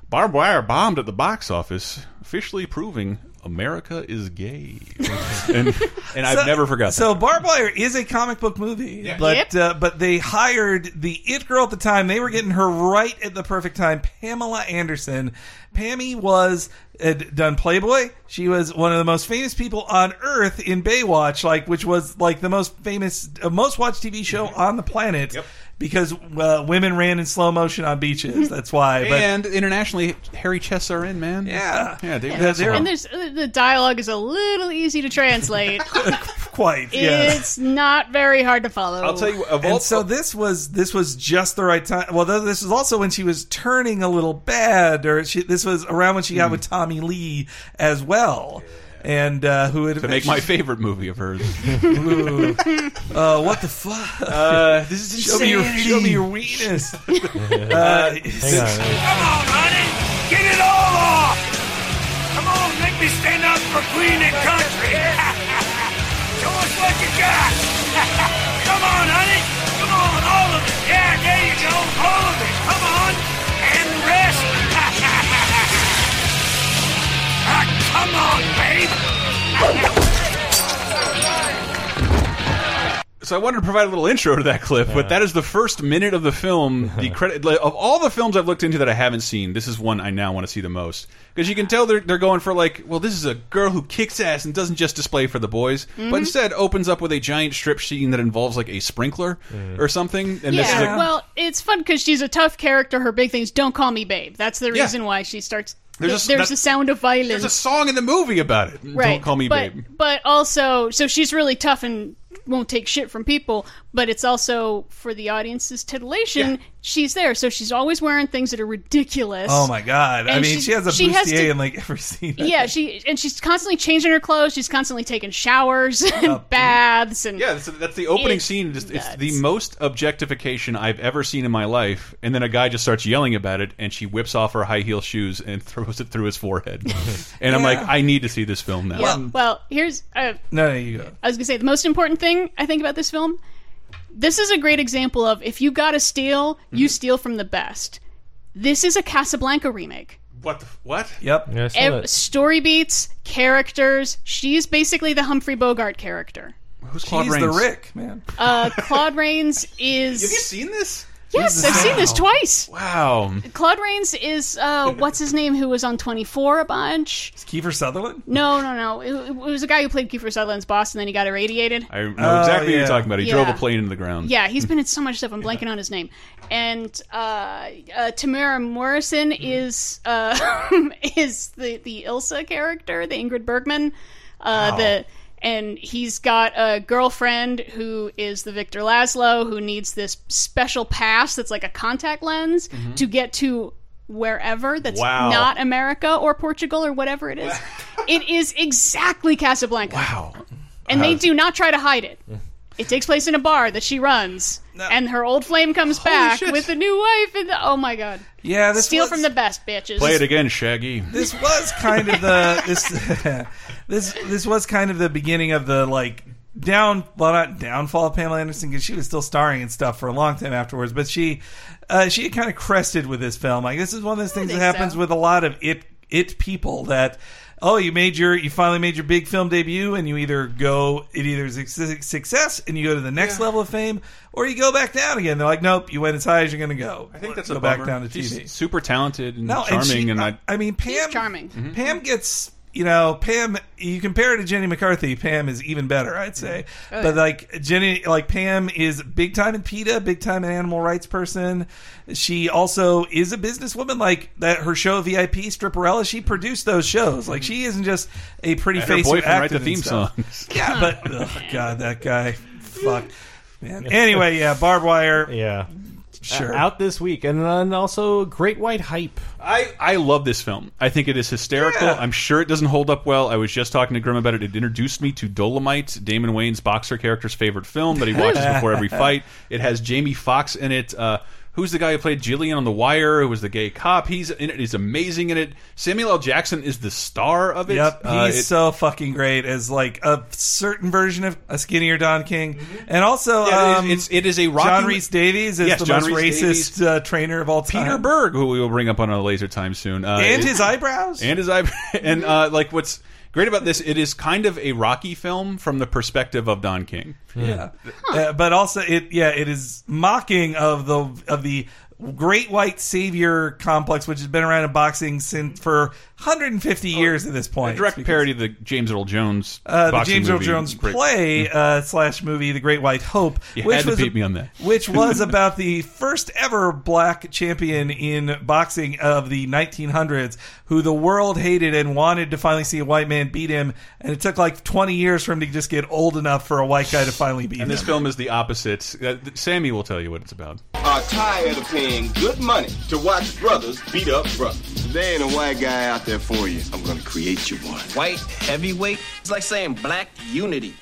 Barbed Wire bombed at the box office, officially proving America is gay. and I've never forgot that. So Barbed Wire is a comic book movie, but they hired the it girl at the time. They were getting her right at the perfect time, Pamela Anderson. Pammy had done Playboy. She was one of the most famous people on Earth in Baywatch, which was the most famous, most watched TV show on the planet. Yep. Because women ran in slow motion on beaches. That's why. But, and internationally, hairy chests are in, man. Yeah. David And the dialogue is a little easy to translate. Quite. Yeah. It's not very hard to follow. I'll tell you. So this was just the right time. Well, this was also when she was turning a little bad, this was around when she got with Tommy Lee as well. And who would to make my favorite movie of hers? What the fuck? This is insane. Show me your weakness. Come on, honey, get it all off. Come on, make me stand up for Queen and country. Show us what you got. Come on, honey. Come on, all of it. Yeah, there you go, all of it. Come on, and the rest. Come on, babe. So I wanted to provide a little intro to that clip, but that is the first minute of the film. The credit of all the films I've looked into that I haven't seen, this is one I now want to see the most, because you can tell they're going for well, this is a girl who kicks ass and doesn't just display for the boys, but instead opens up with a giant strip scene that involves a sprinkler or something. And this is well, it's fun because she's a tough character. Her big thing is "Don't call me babe." That's the reason why she starts. There's a sound of violence. There's a song in the movie about it. Right. Don't call me babe. But also, so she's really tough and won't take shit from people, but it's also for the audience's titillation. Yeah. She's there, so she's always wearing things that are ridiculous. Oh my god! And she has a bustier in every scene. Yeah, she's constantly changing her clothes. She's constantly taking showers and baths and that's the opening scene. It's the most objectification I've ever seen in my life. And then a guy just starts yelling about it, and she whips off her high heel shoes and throws it through his forehead. And I'm like, I need to see this film now. Yeah. Well, here's no, you go. I was gonna say the most important thing I think about this film. This is a great example of if you gotta steal, you steal from the best. This is a Casablanca remake. What? Yep. Story beats, characters. She's basically the Humphrey Bogart character. Who's Claude She's Rains? the Rick, man. Claude Rains is... Have you seen this? Yes, I've seen this twice. Wow. Claude Rains is, what's his name, who was on 24 a bunch? Is Kiefer Sutherland? No. It was a guy who played Kiefer Sutherland's boss, and then he got irradiated. I know exactly what you're talking about. He drove a plane into the ground. Yeah, he's been in so much stuff. I'm blanking on his name. And Tamara Morrison is the Ilsa character, the Ingrid Bergman. And he's got a girlfriend who is the Victor Laszlo, who needs this special pass that's like a contact lens to get to wherever that's not America or Portugal or whatever it is. It is exactly Casablanca. Wow. And they do not try to hide it. It takes place in a bar that she runs, and her old flame comes back with a new wife. And oh my god! Yeah, steal from the best, bitches. Play it again, Shaggy. This was kind of the this was kind of the beginning of the not downfall of Pamela Anderson, because she was still starring and stuff for a long time afterwards. But she had kind of crested with this film. This is one of those things that happens with a lot of it people that. Oh, you finally made your big film debut, and it either is a success and you go to the next level of fame, or you go back down again. They're like, nope, you went as high as you're going to go. I think that's go a back bummer. down to TV. She's super talented and charming, Pam. She's charming. Pam gets. Pam, you compare her to Jenny McCarthy, Pam is even better, I'd say. But Pam is big time in PETA, big time an animal rights person. She also is a businesswoman. Her show VIP, Stripperella, she produced those shows. She isn't just a pretty face who acted write the theme songs. Yeah, but oh god, that guy, fuck, man. Anyway, Barbed Wire. Yeah. Sure. Out this week, and then also Great White Hype. I love this film. I think it is hysterical. I'm sure it doesn't hold up well. I was just talking to Grim about it. It introduced me to Dolomite, Damon Wayans' boxer character's favorite film that he watches before every fight. It has Jamie Foxx in it, who's the guy who played Jillian on The Wire, who was the gay cop. He's in it. He's amazing in it. Samuel L. Jackson is the star of it. Yep, he's so fucking great as like a certain version of a skinnier Don King, and also it is a Rocky John Rhys Davies is the most racist trainer of all time. Peter Berg, who we will bring up on a laser time soon, and his eyebrows, and like what's great about this, it is kind of a Rocky film from the perspective of Don King. Yeah, but also it is mocking of the great white savior complex, which has been around in boxing for 150 years at this point. A direct parody of the James Earl Jones the James Earl Jones play / movie, The Great White Hope. Had to beat me on that. Which was about the first ever black champion in boxing of the 1900s, who the world hated and wanted to finally see a white man beat him, and it took like 20 years for him to just get old enough for a white guy to finally beat him. And this film is the opposite. Sammy will tell you what it's about. Are tired of paying good money to watch brothers beat up brothers. There ain't a white guy out there for you. I'm gonna create you one. White heavyweight? It's like saying black unity.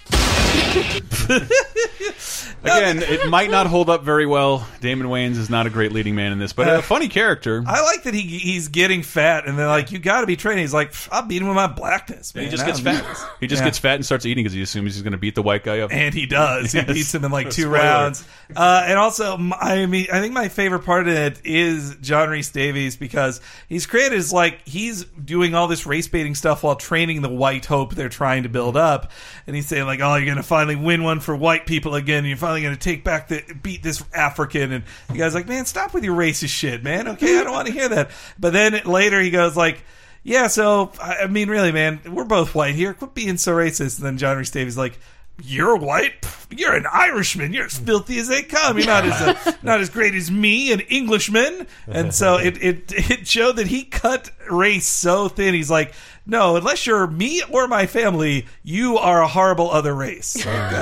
Again, it might not hold up very well. Damon Wayans is not a great leading man in this, but a funny character. I like that he's getting fat, and they're like, you got to be training. He's like, I'll beat him with my blackness. Man. He just gets fat. He just gets fat and starts eating because he assumes he's going to beat the white guy up. And he does. Yes. He beats him in like 2 rounds. And also, I think my favorite part of it is John Rhys Davies, because he's created as like he's doing all this race baiting stuff while training the white hope they're trying to build up, and he's saying like, oh, you're going to finally win one for white people again, and you're finally going to beat this African, and the guy's like, man, stop with your racist shit, man. Okay, I don't want to hear that. But then later he goes like, yeah, so I mean, really, man, we're both white here. Quit being so racist. And then John Rhys Davies is like, you're white? You're an Irishman. You're as filthy as they come. You're not as great as me, an Englishman. And so it showed that he cut race so thin. He's like, no, unless you're me or my family, you are a horrible other race.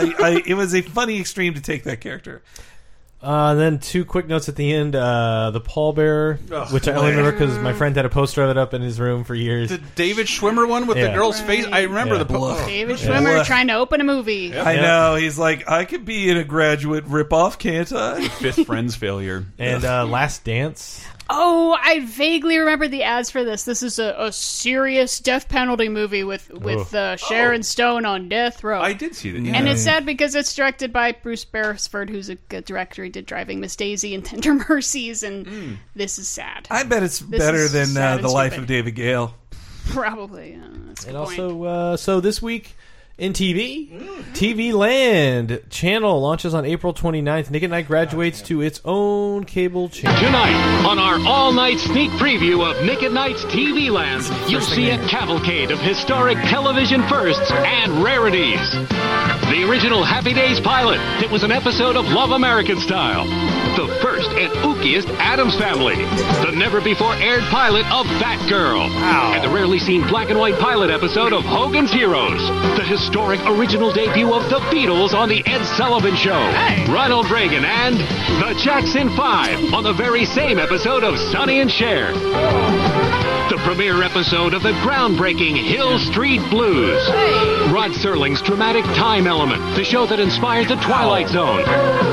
It was a funny extreme to take that character. Then 2 quick notes at the end. The pallbearer, which I only remember because my friend had a poster of it up in his room for years. The David Schwimmer one with the girl's face. I remember the poster. David Schwimmer trying to open a movie. Yep. I know. He's like, I could be in a Graduate ripoff, can't I? Fifth Friends failure. And Last Dance. Oh, I vaguely remember the ads for this. This is a serious death penalty movie with Sharon Stone on death row. I did see that. Yeah. And it's sad because it's directed by Bruce Beresford, who's a good director. He did Driving Miss Daisy and Tender Mercies, and this is sad. I bet it's better than The Life of David Gale. Probably. That's a good point. Also, so this week in TV, TV Land channel launches on April 29th. Nick at Night graduates to its own cable channel. Tonight, on our all-night sneak preview of Nick at Night's TV Land, you'll see a cavalcade of historic television firsts and rarities. The original Happy Days pilot that was an episode of Love American Style. The first and ookiest Addams Family. The never-before-aired pilot of Batgirl. And the rarely seen black and white pilot episode of Hogan's Heroes. The historic original debut of The Beatles on The Ed Sullivan Show. Ronald Reagan and The Jackson 5 on the very same episode of Sonny and Cher. The premiere episode of the groundbreaking Hill Street Blues. Rod Serling's dramatic Time Element, the show that inspired The Twilight Zone.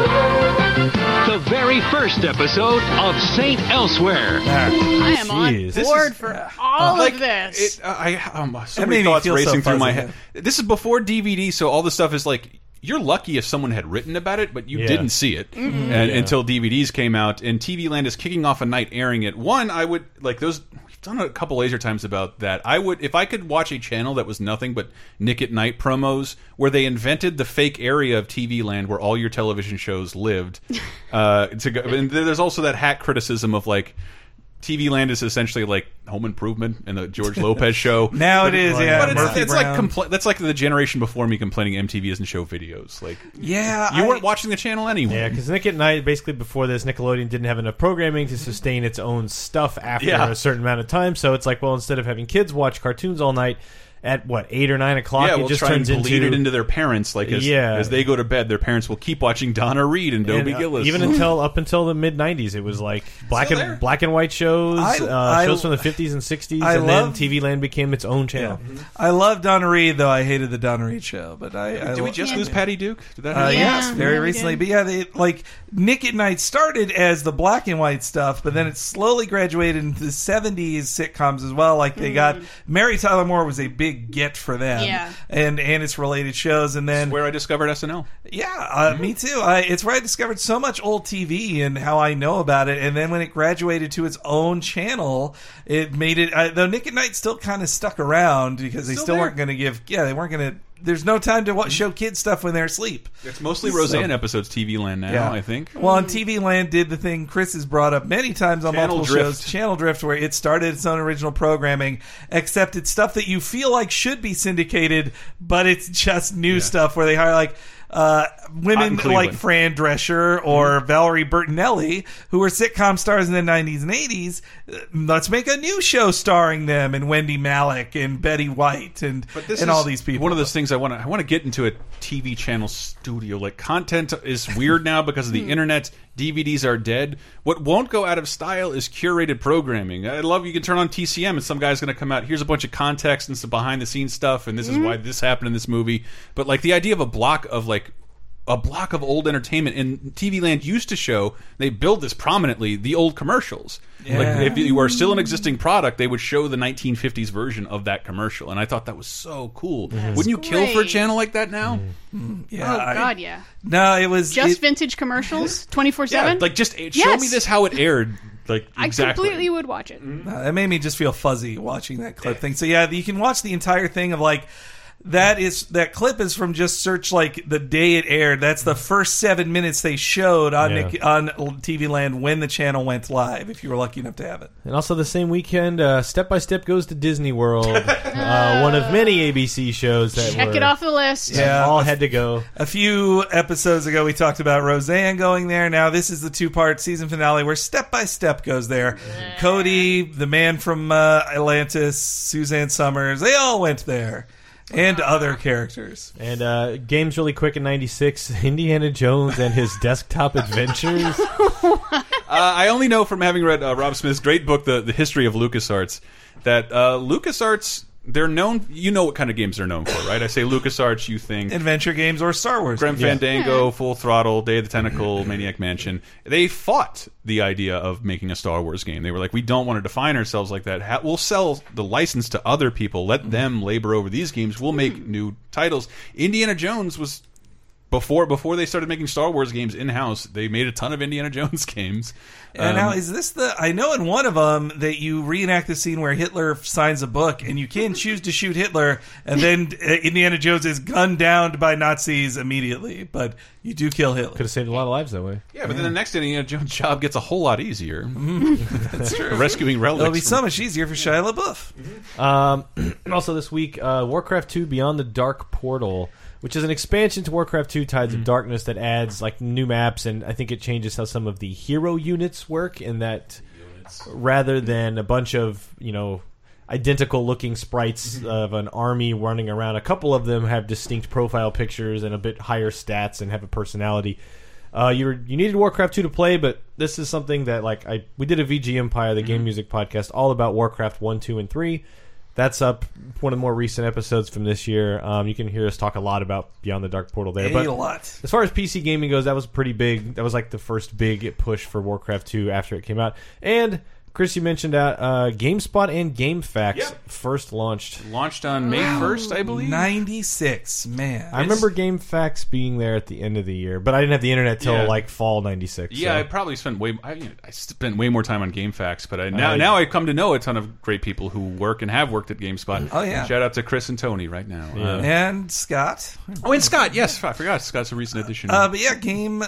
The very first episode of Saint Elsewhere. I am on board for all of this. So many thoughts racing through my head. This is before DVD, so all the stuff is like, you're lucky if someone had written about it, but you didn't see it until DVDs came out. And TV Land is kicking off a night airing it. One, I would like those. We've done a couple laser times about that. I would, if I could watch a channel that was nothing but Nick at Night promos, where they invented the fake area of TV Land where all your television shows lived. To go, and there's also that hack criticism of like, TV Land is essentially like Home Improvement and the George Lopez show. Now it is, but it's like that's like the generation before me complaining MTV doesn't show videos. Like, you weren't watching the channel anyway. Yeah, because Nick at Night, basically before this, Nickelodeon didn't have enough programming to sustain its own stuff after a certain amount of time. So it's like, well, instead of having kids watch cartoons all night, at what 8 or 9 o'clock. Yeah, it we'll just try turns and bleed into it into their parents. Like as they go to bed, their parents will keep watching Donna Reed and Dobie Gillis. Even up until the mid '90s, it was like black and white shows, shows from the '50s and '60s, then TV Land became its own channel. Yeah. I love Donna Reed, though I hated the Donna Reed show. But did we just lose Patty Duke? Did that happen? Yes, very recently. But yeah, Nick at Night started as the black and white stuff, but then it slowly graduated into the '70s sitcoms as well. Like they got Mary Tyler Moore was a big get for them, and its related shows. And then that's where I discovered SNL. Yeah, me too. It's where I discovered so much old TV and how I know about it. And then when it graduated to its own channel, it made it. Though Nick at Night still kind of stuck around because they still weren't going to give. Yeah, they weren't going to. There's no time to show kids stuff when they're asleep. It's mostly Roseanne episodes, TV Land now, I think. Well, and TV Land did the thing Chris has brought up many times on multiple shows, Channel Drift, where it started its own original programming, except it's stuff that you feel like should be syndicated, but it's just new stuff where they hire women like Fran Drescher or Valerie Bertinelli, who were sitcom stars in the 90s and 80s. Let's make a new show starring them, and Wendy Malick and Betty White and all these people. One of those things I want to get into a TV channel studio. Like, content is weird now because of the internet. DVDs are dead. What won't go out of style is curated programming. I love you can turn on TCM and some guy's going to come out. Here's a bunch of context and some behind the scenes stuff, and this is why this happened in this movie. But like the idea of a block of old entertainment, and TV Land used to show, they build this prominently, the old commercials. Yeah. Like if you were still an existing product, they would show the 1950s version of that commercial, and I thought that was so cool. Wouldn't you kill for a channel like that now? Yeah, oh God, yeah. No, it was just vintage commercials 24/7. Yeah, like just show me this how it aired. Like exactly. I completely would watch it. It made me just feel fuzzy watching that clip thing. So yeah, you can watch the entire thing of like. That clip is from just search like the day it aired. That's the first 7 minutes they showed on TV Land when the channel went live. If you were lucky enough to have it. And also the same weekend, Step by Step Goes to Disney World. One of many ABC shows that check it off the list. Yeah, all had to go. A few episodes ago, we talked about Roseanne going there. Now this is the 2-part season finale where Step by Step goes there. Cody, the man from Atlantis, Suzanne Summers, they all went there. And other characters. And games really quick in '96, Indiana Jones and his desktop adventures. I only know from having read Rob Smith's great book, The History of LucasArts, that LucasArts, they're known, you know what kind of games they're known for, right? I say LucasArts, you think adventure games or Star Wars. Grim Fandango, Full Throttle, Day of the Tentacle, Maniac Mansion. They fought the idea of making a Star Wars game. They were like, we don't want to define ourselves like that. We'll sell the license to other people. Let them labor over these games. We'll make new titles. Indiana Jones was... Before they started making Star Wars games in-house, they made a ton of Indiana Jones games. And now, is this I know in one of them that you reenact the scene where Hitler signs a book, and you can choose to shoot Hitler, and then Indiana Jones is gunned down by Nazis immediately, but you do kill Hitler. Could have saved a lot of lives that way. Yeah, but then the next Indiana Jones job gets a whole lot easier. That's true. Rescuing relics. It'll be so much easier for Shia LaBeouf. Also this week, Warcraft 2 Beyond the Dark Portal, which is an expansion to Warcraft 2 Tides of Darkness that adds like new maps, and I think it changes how some of the hero units work, in that rather than a bunch of, identical looking sprites of an army running around, a couple of them have distinct profile pictures and a bit higher stats and have a personality. You needed Warcraft 2 to play, but this is something that we did a VG Empire, the game music podcast, all about Warcraft 1, 2, and 3. That's up, one of the more recent episodes from this year. You can hear us talk a lot about Beyond the Dark Portal there. A lot. As far as PC gaming goes, that was pretty big. That was like the first big push for Warcraft 2 after it came out. And Chris, you mentioned GameSpot and GameFAQs first launched on May 1st, I believe. 96, man. I remember GameFAQs being there at the end of the year, but I didn't have the internet till fall 96. Yeah, so. I probably spent I spent way more time on GameFAQs, but now I come to know a ton of great people who work and have worked at GameSpot. Oh yeah, shout out to Chris and Tony right now. And Scott. Oh, and Scott. Yes, I forgot Scott's a recent addition. But yeah,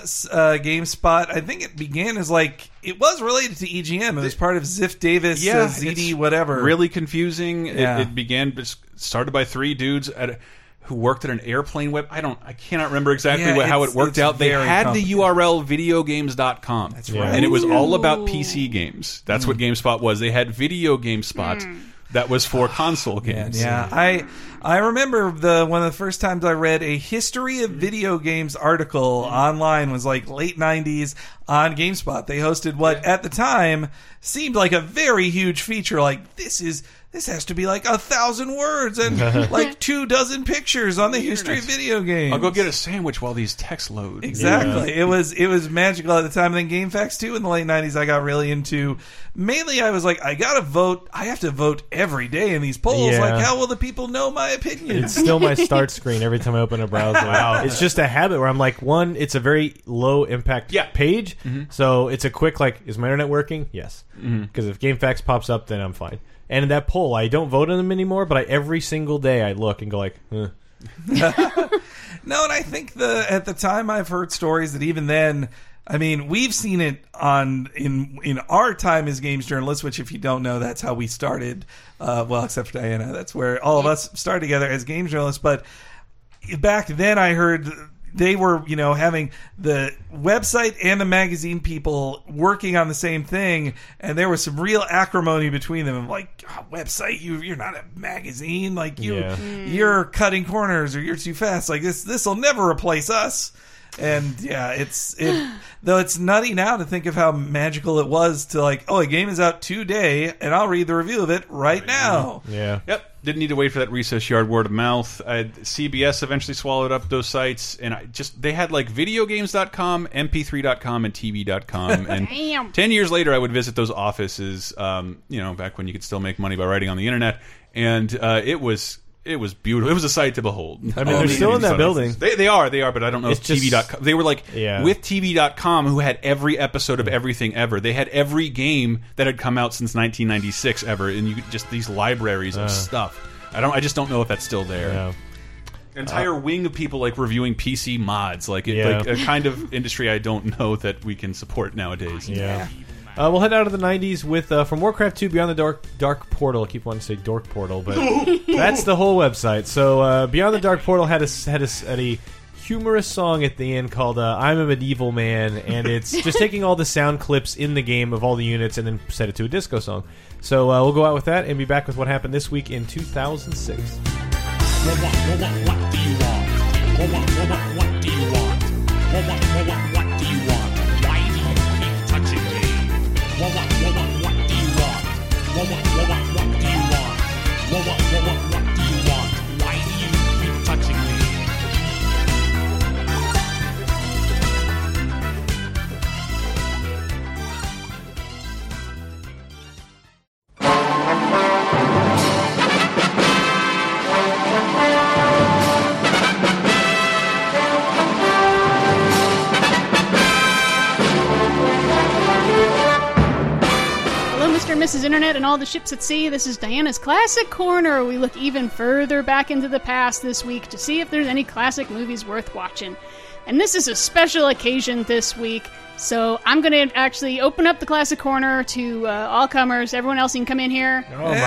GameSpot. I think it began as it was related to EGM. It was part of Ziff Davis, ZD, whatever. Really confusing. Yeah. It started by 3 dudes who worked at an airplane web. I cannot remember exactly how it worked out. They had the URL videogames.com. That's right. And it was all about PC games. That's what GameSpot was. They had Video GameSpot. that was for console games. Yeah, I remember one of the first times I read a history of video games article online was like late 90s on GameSpot. They hosted what at the time seemed like a very huge feature. Like, this has to be like 1,000 words and like 24 pictures on the history of video games. I'll go get a sandwich while these texts load. Exactly. Yeah. It was magical at the time. And then GameFAQs too in the late 90s I got really into. Mainly I was like, I gotta vote. I have to vote every day in these polls. Yeah. Like, how will the people know my opinion? It's still my start screen every time I open a browser. Wow. It's just a habit where I'm like, one, it's a very low impact page. So it's a quick like, is my internet working? Yes. Because if GameFAQs pops up, then I'm fine. And in that poll, I don't vote on them anymore, but every single day I look and go like, No, and I think at the time I've heard stories that even then, I mean, we've seen it in our time as games journalists, which if you don't know, that's how we started. Well, except for Diana, that's where all of us started together as games journalists. But back then, I heard they were, having the website and the magazine people working on the same thing, and there was some real acrimony between them. I'm like, website, you're not a magazine. Like you're cutting corners, or you're too fast. Like this will never replace us. And though it's nutty now to think of how magical it was to like, a game is out today, and I'll read the review of it right now. Yeah. Yep. Didn't need to wait for that recess yard word of mouth. CBS eventually swallowed up those sites, and they had like videogames.com, mp3.com, and tv.com. And Damn. 10 years later, I would visit those offices, back when you could still make money by writing on the internet, and it was beautiful. It was a sight to behold. I mean, they're still in that building. They are, but I don't know if TV.com. They were like with TV.com, who had every episode of everything ever. They had every game that had come out since 1996 ever, and you could just these libraries of stuff. I just don't know if that's still there. Yeah. Entire wing of people like reviewing PC mods, like a kind of industry I don't know that we can support nowadays. Yeah. We'll head out of the 90s with from Warcraft 2 Beyond the Dark Portal. I keep wanting to say Dork Portal, but that's the whole website. So Beyond the Dark Portal had a humorous song at the end called I'm a Medieval Man, and it's just taking all the sound clips in the game of all the units and then set it to a disco song. So we'll go out with that and be back with what happened this week in 2006. What do you want? What do you want? What do you want? Why do you keep touching me? What do you want? What do you want? What do you want? Why do you keep touching me? Mrs. Internet and all the ships at sea, this is Diana's Classic Corner. We look even further back into the past this week to see if there's any classic movies worth watching. And this is a special occasion this week, so I'm going to actually open up the Classic Corner to all comers. Everyone else, you can come in here.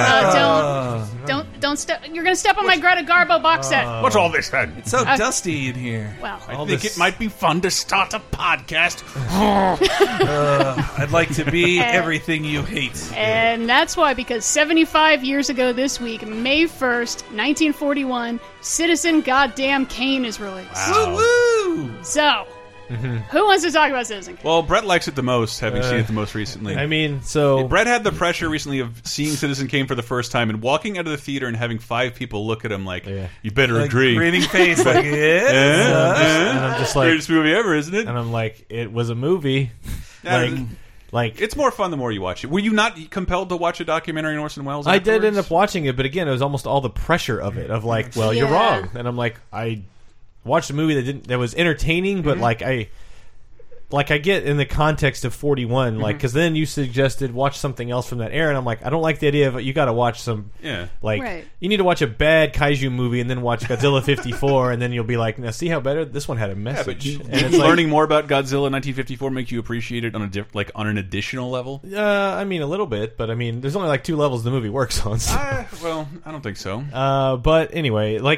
Don't step. You're going to step on my Greta Garbo box set. What's all this then? It's so dusty in here. Well, I think it might be fun to start a podcast. I'd like to be everything you hate. And that's why, because 75 years ago this week, May 1st, 1941, Citizen Goddamn Kane is released. Wow. Woo-woo! So, who wants to talk about Citizen Kane? Well, Brett likes it the most, having seen it the most recently. I mean, so Brett had the pressure recently of seeing Citizen Kane for the first time and walking out of the theater and having 5 people look at him like, you better agree. Grinning face, like, and I'm just like, greatest movie ever, isn't it? And I'm like, it was a movie. Like it's more fun the more you watch it. Were you not compelled to watch a documentary on Orson Welles? I did end up watching it, but again, it was almost all the pressure of it. Of like, well, you're wrong, and I'm like, I watched a movie that was entertaining, but like I get in the context of 41, like, because then you suggested watch something else from that era, and I'm like, I don't like the idea of you got to watch some, you need to watch a bad kaiju movie and then watch Godzilla 54, and then you'll be like, now see how better this one had a message. Yeah, but and it's learning more about Godzilla 1954 make you appreciate it on on an additional level. I mean a little bit, but I mean there's only like 2 levels the movie works on. So. Well, I don't think so. But anyway, like.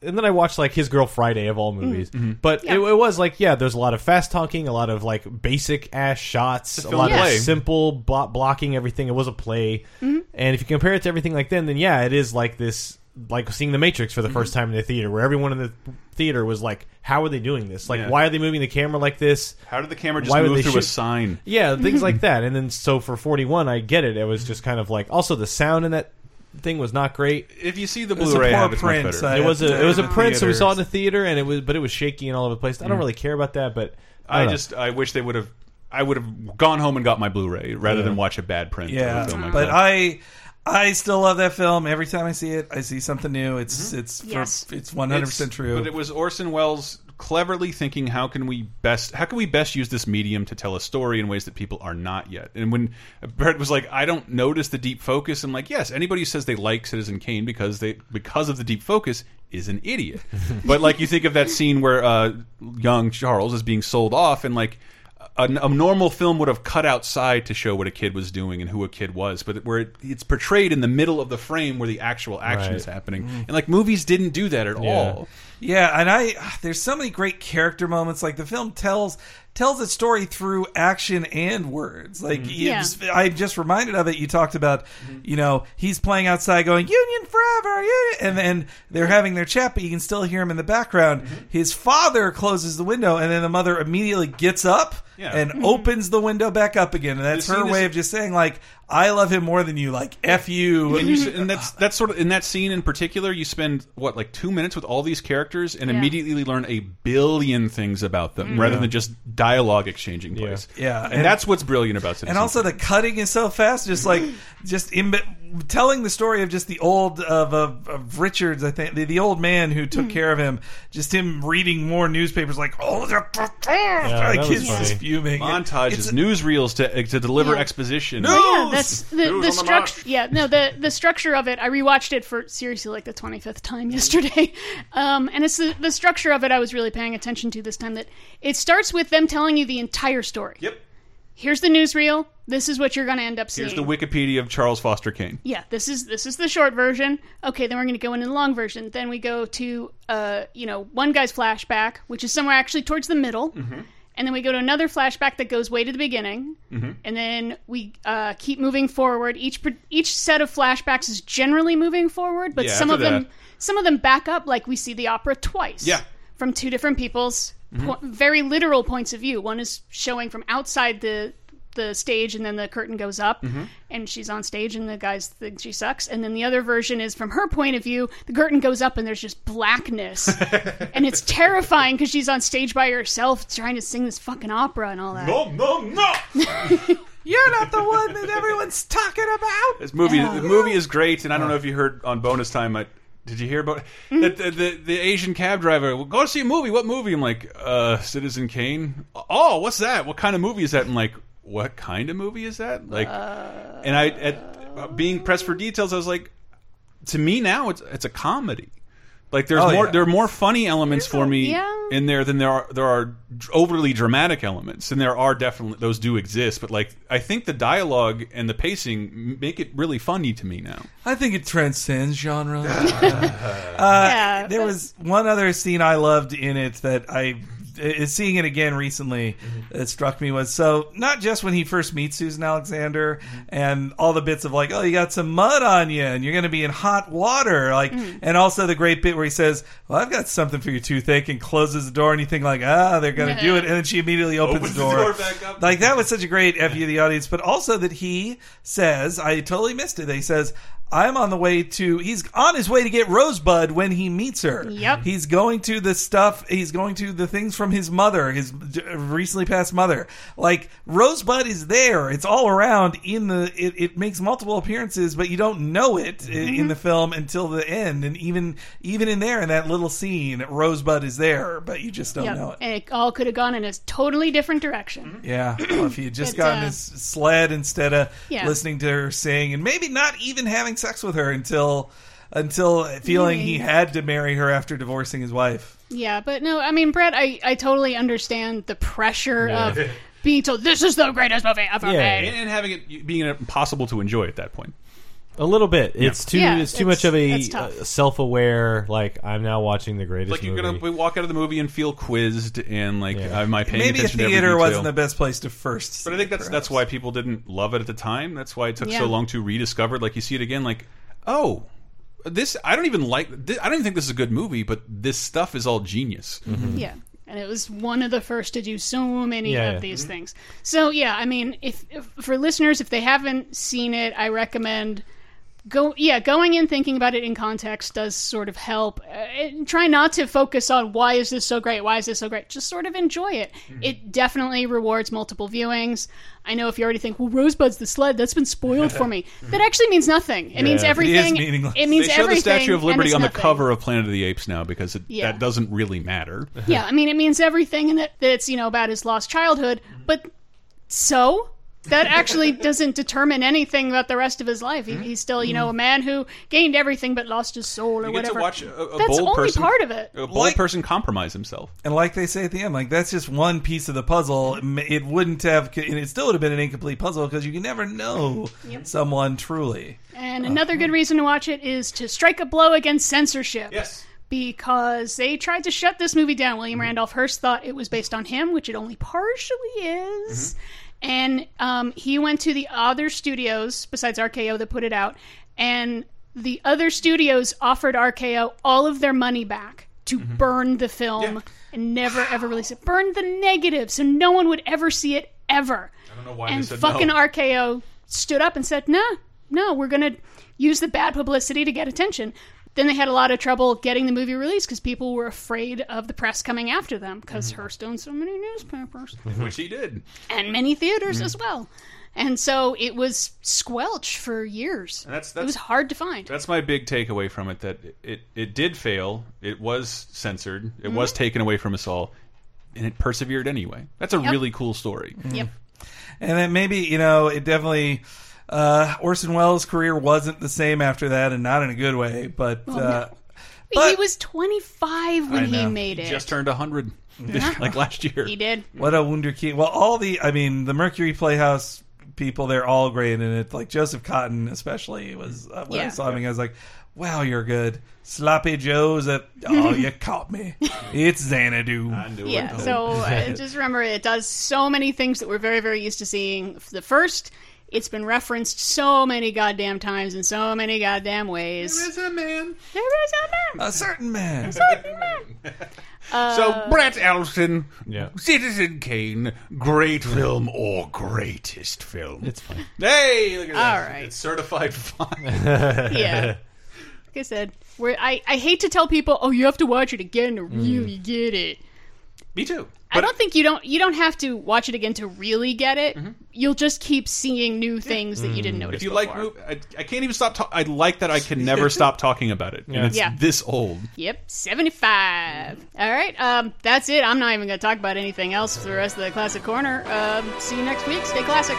and then I watched like His Girl Friday of all movies. But it was like, there's a lot of fast talking, a lot of like basic ass shots, a lot of simple blocking everything. It was a play, and if you compare it to everything like then it is like this, like seeing The Matrix for the first time in the theater, where everyone in the theater was like, how are they doing this? Like, why are they moving the camera like this? How did the camera just move through a sign? Yeah, things like that. And then so for 41, I get it. It was just kind of like, also the sound in that thing was not great. If you see the Blu-ray, it's much better. It was a print, so we saw it in the theater, and it was shaky and all over the place. I don't really care about that, but I wish they would have. I would have gone home and got my Blu-ray rather than watch a bad print. Yeah, of a film like but that. I still love that film. Every time I see it, I see something new. It's 100% true. But it was Orson Welles cleverly thinking, how can we best use this medium to tell a story in ways that people are not yet? And when Brett was like, I don't notice the deep focus, I'm like, yes, anybody who says they like Citizen Kane because of the deep focus is an idiot. But like, you think of that scene where young Charles is being sold off, and like a normal film would have cut outside to show what a kid was doing and who a kid was, but where it's portrayed in the middle of the frame where the actual action is happening. And like, movies didn't do that at all. Yeah, and there's so many great character moments. Like, the film tells a story through action and words. Like, I'm just reminded of it. You talked about, he's playing outside going, Union forever, Union! And then they're having their chat, but you can still hear him in the background. His father closes the window, and then the mother immediately gets up and opens the window back up again. And that's her way of just saying, like, I love him more than you, like, F you. And that's sort of, in that scene in particular, you spend, 2 minutes with all these characters and immediately learn a billion things about them, rather than just dialogue exchanging place. Yeah. And that's what's brilliant about Citizen And also the cutting is so fast, telling the story of just the old, of Richards, I think, the old man who took care of him, just him reading more newspapers, like, he's just fuming. Montages, newsreels to deliver exposition. That's the structure. Yeah, no, the structure of it. I rewatched it for seriously like the 25th time yesterday, and it's the structure of it I was really paying attention to this time. That it starts with them telling you the entire story. Yep. Here's the newsreel. This is what you're going to end up seeing. Here's the Wikipedia of Charles Foster Kane. Yeah, this is the short version. Okay, then we're going to go into the long version. Then we go to one guy's flashback, which is somewhere actually towards the middle. And then we go to another flashback that goes way to the beginning. And then we keep moving forward. Each set of flashbacks is generally moving forward, but some of them back up, like we see the opera twice. Yeah. From two different people's very literal points of view. One is showing from outside the stage, and then the curtain goes up, and she's on stage, and the guys think she sucks. And then the other version is from her point of view. The curtain goes up, and there's just blackness, and it's terrifying because she's on stage by herself trying to sing this fucking opera and all that. No. You're not the one that everyone's talking about. The movie is great, and I don't know if you heard on bonus time. Did you hear about the Asian cab driver? Well, go to see a movie. What movie? I'm like, Citizen Kane. Oh, what's that? What kind of movie is that? I'm like, what kind of movie is that? Like, and being pressed for details, I was like, to me now, it's a comedy. Like, there are more funny elements for me in there than there are overly dramatic elements, and there are definitely, those do exist. But like, I think the dialogue and the pacing make it really funny to me now. I think it transcends genre. There was one other scene I loved in it that seeing it again recently, it struck me was, so not just when he first meets Susan Alexander and all the bits of like, oh, you got some mud on you and you're going to be in hot water, like, and also the great bit where he says, well, I've got something for your toothache, and closes the door, and you think like, they're going to do it, and then she immediately opens the door back up. Like, that was such a great F you to the audience, but also that he says, I totally missed it, he says, he's on his way to get Rosebud when he meets her. Yep. He's going to the things from his mother, his recently passed mother. Like, Rosebud is there. It's all around it makes multiple appearances, but you don't know it in the film until the end. And even in there, in that little scene, Rosebud is there, but you just don't know it. And it all could have gone in a totally different direction. Yeah. Well, if he had just gotten his sled instead of listening to her sing, and maybe not even having sex with her until feeling he had to marry her after divorcing his wife. Yeah, but no, I mean, Brett, I totally understand the pressure of being told this is the greatest movie ever made, and having it being impossible to enjoy at that point. A little bit. Yeah. It's too. Yeah, it's too much of a that's tough. self-aware. Like I'm now watching the greatest. Like you're movie. gonna walk out of the movie and feel quizzed, and like, am I paying Maybe a attention to every theater detail? wasn't the best place to first. But I think that's why people didn't love it at the time. That's why it took so long to rediscover it. Like you see it again, like, oh, this I don't even like. I don't even think this is a good movie, but this stuff is all genius. Yeah. And it was one of the first to do so many Yeah, of yeah. these things. So yeah, I mean, if for listeners, if they haven't seen it, I recommend going in thinking about it in context does sort of help. Try not to focus on why is this so great, why is this so great. Just sort of enjoy it. It definitely rewards multiple viewings. I know if you already think, well, Rosebud's the sled, that's been spoiled for me. That actually means nothing. It means everything. It is meaningless. It means They show everything. the Statue of Liberty and on the it's nothing. cover of Planet of the Apes now because that doesn't really matter. Yeah, I mean, it means everything, and that it's about his lost childhood. But so that actually doesn't determine anything about the rest of his life. He's still, a man who gained everything but lost his soul or You get whatever. to watch a That's bold only person, part of it. a bold person compromise himself. And like they say at the end, like that's just one piece of the puzzle. It wouldn't have, and it still would have been an incomplete puzzle because you can never know someone truly. And another good reason to watch it is to strike a blow against censorship. Yes. Because they tried to shut this movie down. William Randolph Hearst thought it was based on him, which it only partially is. And he went to the other studios, besides RKO, that put it out. And the other studios offered RKO all of their money back to burn the film and never, ever release it. Burn the negative so no one would ever see it, ever. I don't know why And they said fucking no. RKO stood up and said, no, we're going to use the bad publicity to get attention. Then they had a lot of trouble getting the movie released because people were afraid of the press coming after them because Hearst owned so many newspapers. Which he did. And many theaters as well. And so it was squelched for years. And that's it was hard to find. That's my big takeaway from it, that it did fail. It was censored. It was taken away from us all. And it persevered anyway. That's a really cool story. Yep. And then maybe, it definitely... Orson Welles' career wasn't the same after that, and not in a good way. But he was 25 when he made it. He just turned 100, like last year. He did. What a wunderkind! Well, the Mercury Playhouse people, they're all great in it. Like Joseph Cotton, especially, was when I saw him. I was like, "Wow, you're good." Sloppy Joe's you caught me. It's Xanadu. I knew Yeah. it. So just remember, it does so many things that we're very, very used to seeing. The first. It's been referenced so many goddamn times in so many goddamn ways. There is a man. There is a man. A certain man. A certain man. So, Brett Elston, Yeah. Citizen Kane, great film or greatest film? It's fine. Hey, look at that. All right. It's certified fine. Yeah. Like I said, I hate to tell people, oh, you have to watch it again to really get it. Me too. I don't think you don't have to watch it again to really get it. You'll just keep seeing new things that you didn't notice. If you before. like, I can't even stop. I like that I can never stop talking about it. And it's this old. Yep, 75. All right, that's it. I'm not even going to talk about anything else for the rest of the Classic Corner. See you next week. Stay classic.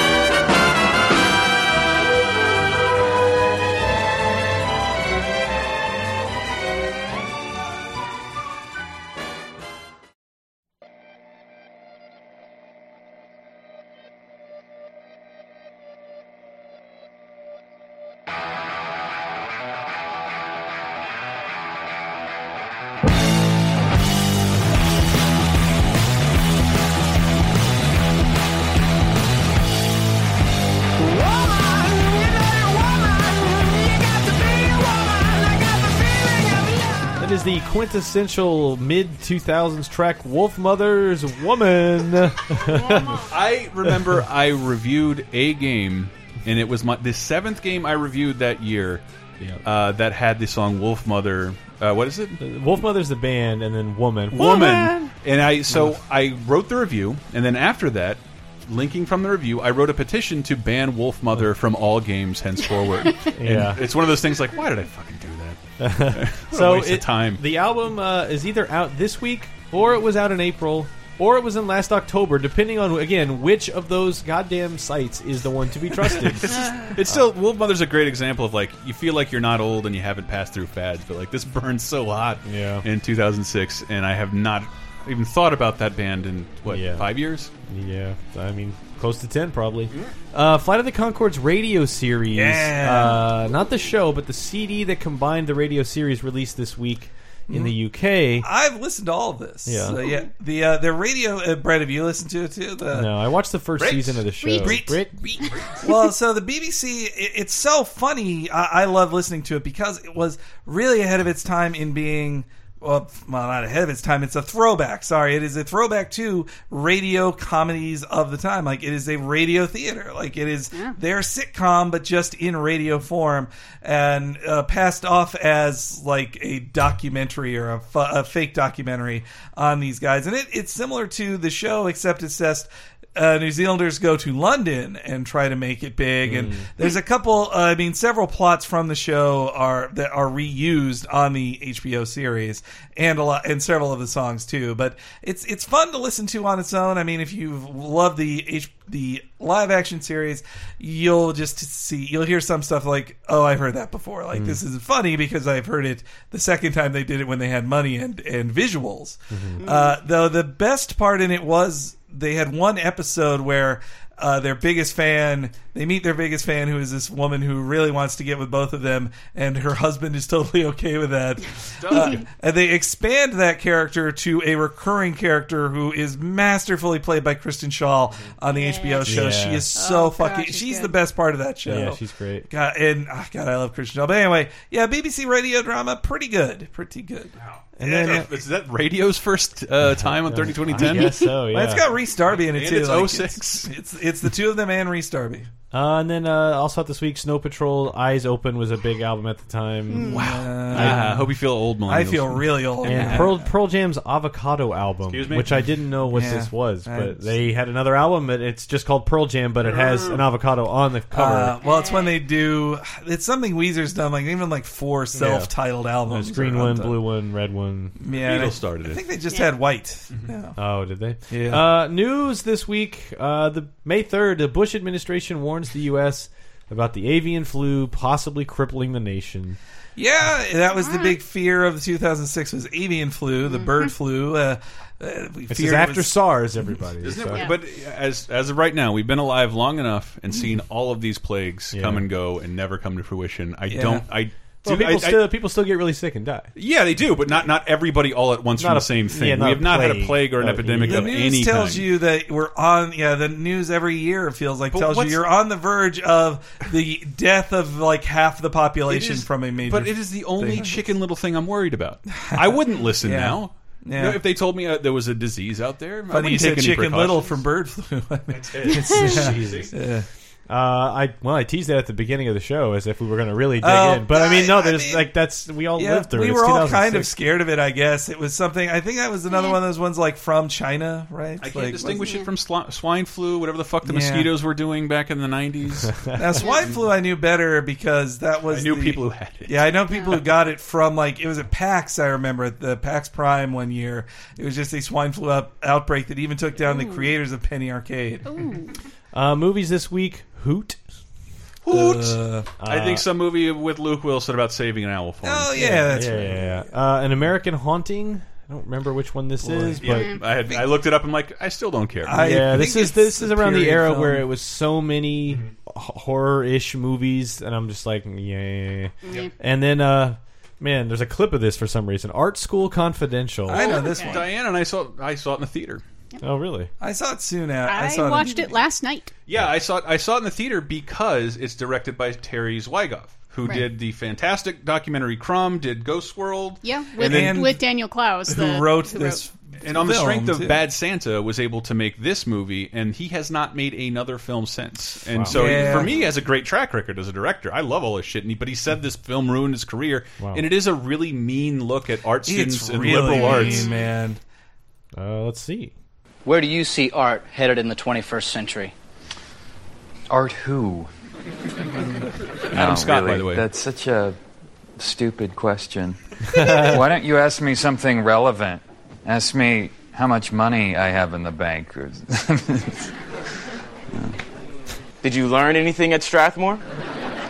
That is the quintessential mid-2000s track Wolf Mother's Woman. I remember I reviewed a game, and it was the 7th game I reviewed that year that had the song Wolf Mother. What is it? Wolf Mother's the band, and then Woman. And I wrote the review, and then after that, linking from the review, I wrote a petition to ban Wolf Mother from all games henceforward. Yeah. And it's one of those things like, why did I fucking do that? So waste of time. The album is either out this week, or it was out in April, or it was in last October, depending on, again, which of those goddamn sites is the one to be trusted. It's still, Wolf Mother's a great example of, like, you feel like you're not old and you haven't passed through fads, but, like, this burned so hot in 2006, and I have not even thought about that band in, 5 years? Yeah, I mean, close to 10 probably. Flight of the Conchords radio series. Yeah. Not the show, but the CD that combined the radio series released this week in the UK. I've listened to all of this. Yeah. So, the radio, Brett, have you listened to it too? No, I watched the first season of the show. Well, so the BBC, it's so funny. I love listening to it because it was really ahead of its time in being... Well, not ahead of its time. It's a throwback. Sorry, it is a throwback to radio comedies of the time. Like, it is a radio theater. Like, it is their sitcom, but just in radio form, and passed off as like a documentary or a fake documentary on these guys. And it's similar to the show, except it's just New Zealanders go to London and try to make it big, and there's a couple. Several plots from the show are reused on the HBO series, and several of the songs too. But it's fun to listen to on its own. I mean, if you love the live action series, you'll hear some stuff like, oh, I've heard that before. Like, this is funny because I've heard it the second time they did it when they had money and visuals. Though the best part in it was they had one episode where they meet their biggest fan, who is this woman who really wants to get with both of them, and her husband is totally okay with that. And they expand that character to a recurring character who is masterfully played by Kristen Schaal on the HBO show. Yeah. She is so she's the best part of that show. Yeah, she's great. God, I love Kristen Schaal. But anyway, BBC radio drama, pretty good. Wow. And then, is that radio's first time on 30-20-10? I guess so, yeah. Well, it's got Rhys Darby in it, and too. It's 06. It's the two of them and Rhys Darby. And then also this week, Snow Patrol, Eyes Open was a big album at the time. Wow. I hope you feel old, millennials. I feel really old. And Pearl Jam's Avocado album, which I didn't know what this was, but they had another album. It's just called Pearl Jam, but it has an avocado on the cover. Well, it's when they do... It's something Weezer's done, like even like 4 self-titled albums. There's green one, blue one, red one. Yeah, Beatles started it. I think they just had white. Yeah. Oh, did they? Yeah. News this week, the May 3rd, the Bush administration warns the U.S. about the avian flu possibly crippling the nation. Yeah, that was the big fear of the 2006 was avian flu, the bird flu. This is after SARS, everybody. Isn't it? But as of right now, we've been alive long enough and seen all of these plagues come and go and never come to fruition. People still get really sick and die. Yeah, they do, but not everybody all at once from the same thing. We have not had a plague or an epidemic of any kind. The news tells you that we're on. Yeah, the news every year, it feels like, tells you you're on the verge of the death of like half the population from a major. But it is the only Chicken Little thing I'm worried about. I wouldn't listen now. Yeah. You know, if they told me there was a disease out there, funny you said Chicken Little from bird flu. I teased that at the beginning of the show as if we were going to really dig in, but we all lived through it. We were all kind of scared of it, I guess. It was something. I think that was another one of those ones like from China, right? I can't distinguish it from swine flu, whatever the fuck the mosquitoes were doing back in the 90s. Now, swine flu I knew better because that was I knew people who had it. Yeah, I know people who got it from it was at PAX. I remember at the PAX Prime one year. It was just a swine flu outbreak that even took down the creators of Penny Arcade. Movies this week. Hoot. I think some movie with Luke Wilson about saving an owl for him. Oh yeah, that's right. An American Haunting. I don't remember which one this is, but I looked it up. I'm like, I still don't care. This is around the era where it was so many horror-ish movies, and I'm just like, yeah. And then, man, there's a clip of this for some reason. Art School Confidential. I know this one. Diana and I saw it in the theater. Oh, really? I saw it soon after. I watched it last night. Yeah, I saw it in the theater because it's directed by Terry Zwigoff, who did the fantastic documentary Crumb, did Ghost World. Yeah, with Daniel Klaus, who wrote this. And on the strength of Bad Santa, was able to make this movie, and he has not made another film since. And so, for me, he has a great track record as a director. I love all his shit, but he said this film ruined his career, and it is a really mean look at art students and liberal arts. Man. Let's see. Where do you see art headed in the 21st century? Art who? Adam Scott, by the way. That's such a stupid question. Why don't you ask me something relevant? Ask me how much money I have in the bank. Did you learn anything at Strathmore?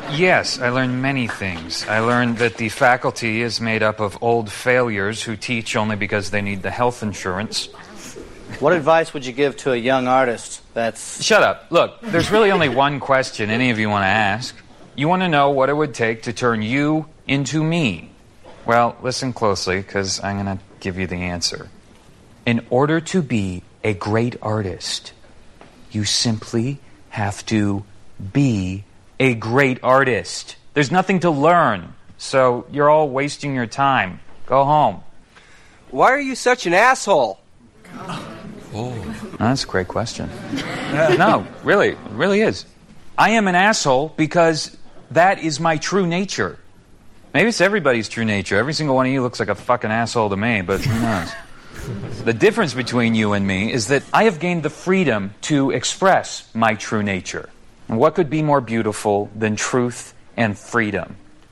Yes, I learned many things. I learned that the faculty is made up of old failures who teach only because they need the health insurance. What advice would you give to a young artist that's... Shut up. Look, there's really only one question any of you want to ask. You want to know what it would take to turn you into me. Well, listen closely, because I'm going to give you the answer. In order to be a great artist, you simply have to be a great artist. There's nothing to learn, so you're all wasting your time. Go home. Why are you such an asshole? That's a great question. No, really, it really is. I am an asshole because that is my true nature. Maybe it's everybody's true nature. Every single one of you looks like a fucking asshole to me, but who knows? The difference between you and me is that I have gained the freedom to express my true nature. And what could be more beautiful than truth and freedom?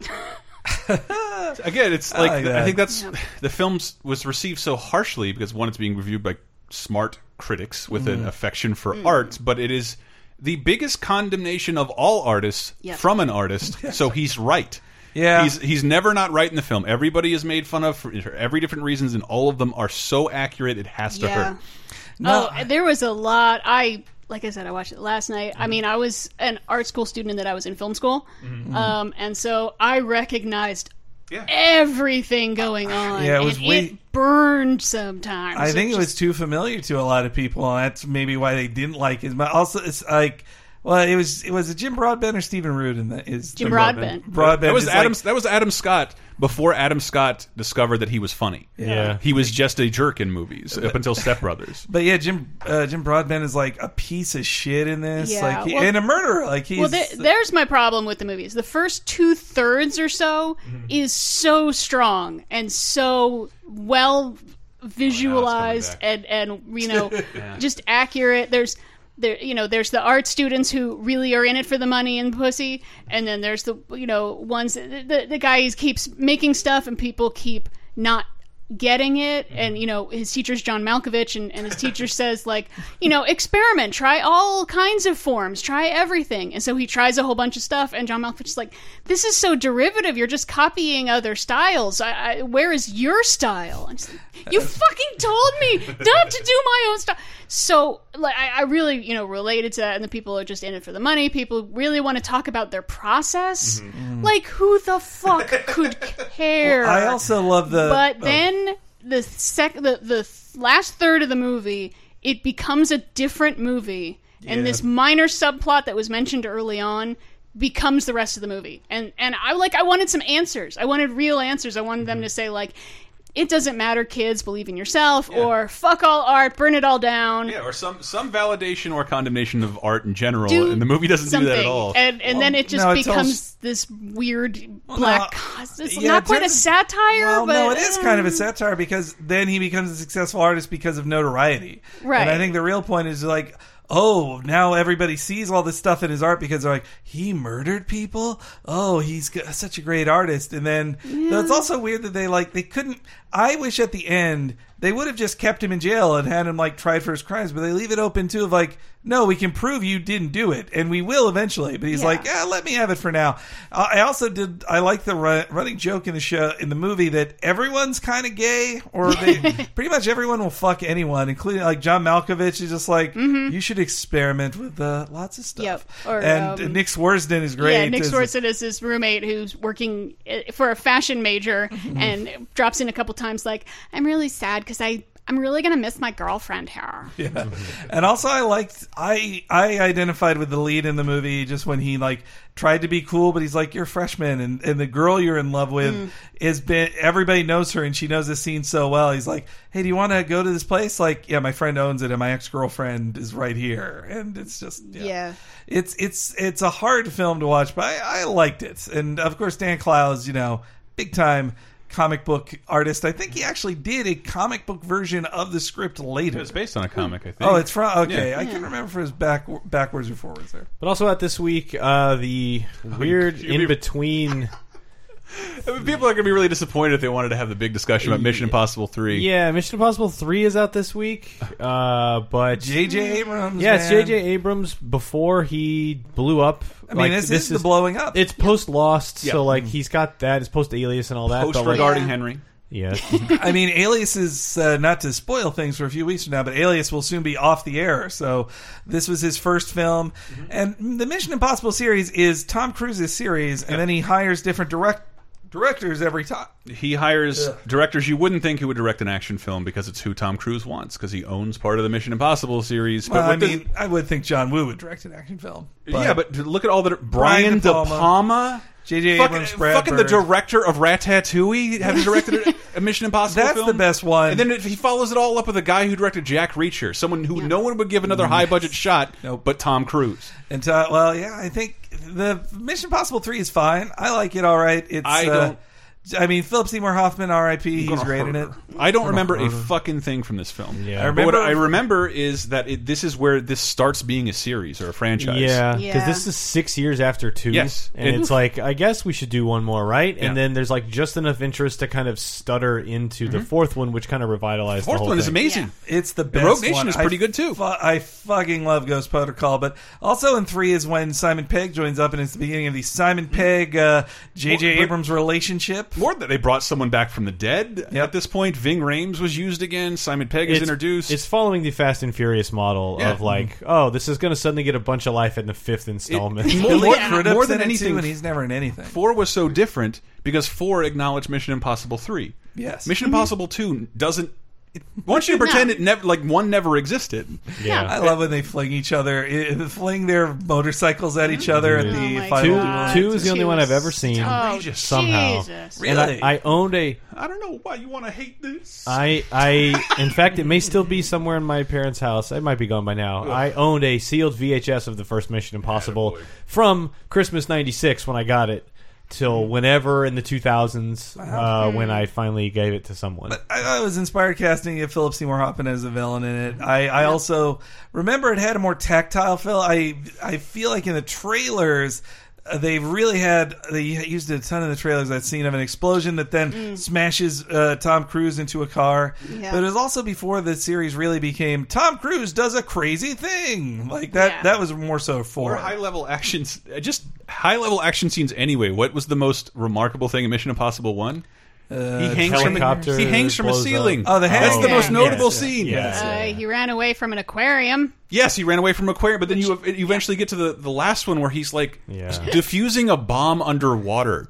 Again, it's like I think that's the film was received so harshly because one, it's being reviewed by smart critics with an affection for art, but it is the biggest condemnation of all artists from an artist. So he's right. Yeah, he's never not right in the film. Everybody is made fun of for every different reasons, and all of them are so accurate it has to hurt. No. Oh, there was a lot. Like I said, I watched it last night. I mean, I was an art school student and that I was in film school, and so I recognized everything going on. Yeah, it was it burned sometimes. I think it was too familiar to a lot of people, and that's maybe why they didn't like it. But also, it's like. Well, it was it Jim Broadbent or Stephen Root in that? Jim Broadbent. That was Adam Scott before Adam Scott discovered that he was funny. Yeah. He was just a jerk in movies up until Step Brothers. But yeah, Jim Broadbent is like a piece of shit in this, Yeah, and a murderer. Like he's there's my problem with the movies. The first 2/3 or so is so strong and so well visualized and you know just accurate. There's the art students who really are in it for the money and pussy, and then there's the ones the guy keeps making stuff and people keep not getting it, and his teacher's John Malkovich, and his teacher says like experiment, try all kinds of forms, try everything, and so he tries a whole bunch of stuff, and John Malkovich is like, this is so derivative, you're just copying other styles. Where is your style? And like, you fucking told me not to do my own style. So like I really related to that, and the people are just in it for the money. People really want to talk about their process. Like, who the fuck could care? Well, I also love but then the last third of the movie, it becomes a different movie, and this minor subplot that was mentioned early on becomes the rest of the movie. And I wanted some answers. I wanted real answers. I wanted them to say like, it doesn't matter, kids, believe in yourself, or fuck all art, burn it all down. Yeah, or some validation or condemnation of art in general, and the movie doesn't do that at all. And then it just becomes this weird black... It's not quite a satire, but... no, it is kind of a satire, because then he becomes a successful artist because of notoriety. Right. And I think the real point is like... Oh, now everybody sees all this stuff in his art because they're like, he murdered people? Oh, he's such a great artist. And then it's also weird that they couldn't... I wish at the end they would have just kept him in jail and had him like tried for his crimes, but they leave it open too of like, no, we can prove you didn't do it, and we will eventually. But he's like, let me have it for now. I like the running joke in the show, in the movie, that everyone's kind of gay, or pretty much everyone will fuck anyone, including like John Malkovich is just like, you should experiment with lots of stuff. Yep. Or, and Nick Swardson is great. Yeah, Nick Swardson is his roommate who's working for a fashion major and drops in a couple times like, I'm really sad because I'm really gonna miss my girlfriend here. Yeah, and also I identified with the lead in the movie just when he like tried to be cool, but he's like, you're a freshman, and the girl you're in love with everybody knows her, and she knows this scene so well. He's like, hey, do you want to go to this place? Like, yeah, my friend owns it, and my ex-girlfriend is right here, and it's just it's a hard film to watch, but I liked it, and of course Dan Clowes, big time comic book artist. I think he actually did a comic book version of the script later. It's based on a comic, I think. Oh, it's from... Okay, I can't remember if it was backwards or forwards there. But also at this week, the weird in-between People are going to be really disappointed if they wanted to have the big discussion about Mission Impossible 3. Yeah, Mission Impossible 3 is out this week, but J.J. Abrams. Yeah, it's J.J. Abrams before he blew up. I mean, this is the blowing up. It's post Lost, so like he's got that. It's post Alias and all that. Post regarding Henry. Yeah. I mean, Alias is, not to spoil things for a few weeks from now, but Alias will soon be off the air. So this was his first film. And the Mission Impossible series is Tom Cruise's series, and then he hires different directors every time. He hires directors you wouldn't think who would direct an action film because it's who Tom Cruise wants, because he owns part of the Mission Impossible series. Well, I mean, I would think John Woo would direct an action film. But look at all the... Brian De Palma... J.J. Abrams, fucking the director of Ratatouille, having directed a Mission Impossible film. That's the best one. And then he follows it all up with a guy who directed Jack Reacher, someone who no one would give another high-budget shot but Tom Cruise. And I think the Mission Impossible 3 is fine. I like it all right. I mean, Philip Seymour Hoffman, R.I.P., he's great in it. I don't remember a fucking thing from this film. Yeah. But what I remember is that this is where this starts being a series or a franchise. Yeah, because this is 6 years after 2. Yes. And it's like, I guess we should do one more, right? And then there's like just enough interest to kind of stutter into the fourth one, which kind of revitalized the whole thing. The fourth one is amazing. Yeah. It's the best Rogue Nation one. is pretty good, too. I fucking love Ghost Protocol. But also in 3 is when Simon Pegg joins up, and it's the beginning of the Simon Pegg, J.J. Abrams relationship. More than they brought someone back from the dead. At this point, Ving Rhames was used again. Simon Pegg is introduced. It's following the Fast and Furious model of like, this is going to suddenly get a bunch of life in the 5th installment. More than anything, and he's never in anything. 4 was so different because 4 acknowledged Mission Impossible 3. Yes. Mission Impossible 2 doesn't. Wants you to pretend it never, like one never existed. Yeah, I love when they fling their motorcycles at each other at the final duel. 2 is the only one I've ever seen. Somehow, Jesus. Really? And I owned a. I don't know why you want to hate this. In fact, it may still be somewhere in my parents' house. It might be gone by now. I owned a sealed VHS of the first Mission Impossible from Christmas '96 when I got it. Till whenever in the 2000s when I finally gave it to someone. But I was inspired casting Philip Seymour Hoffman as a villain in it. I also remember it had a more tactile feel. I feel like in the trailers they used a ton of the trailers I'd seen of an explosion that then smashes Tom Cruise into a car. Yeah. But it was also before the series really became Tom Cruise does a crazy thing. Like that. Yeah. That was more so for or high-level actions. Just high-level action scenes anyway. What was the most remarkable thing in Mission Impossible 1? He hangs from a ceiling. That's the most notable scene. Yes. He ran away from an aquarium. Yes, he ran away from an aquarium, but then you eventually get to the last one where he's like diffusing a bomb underwater.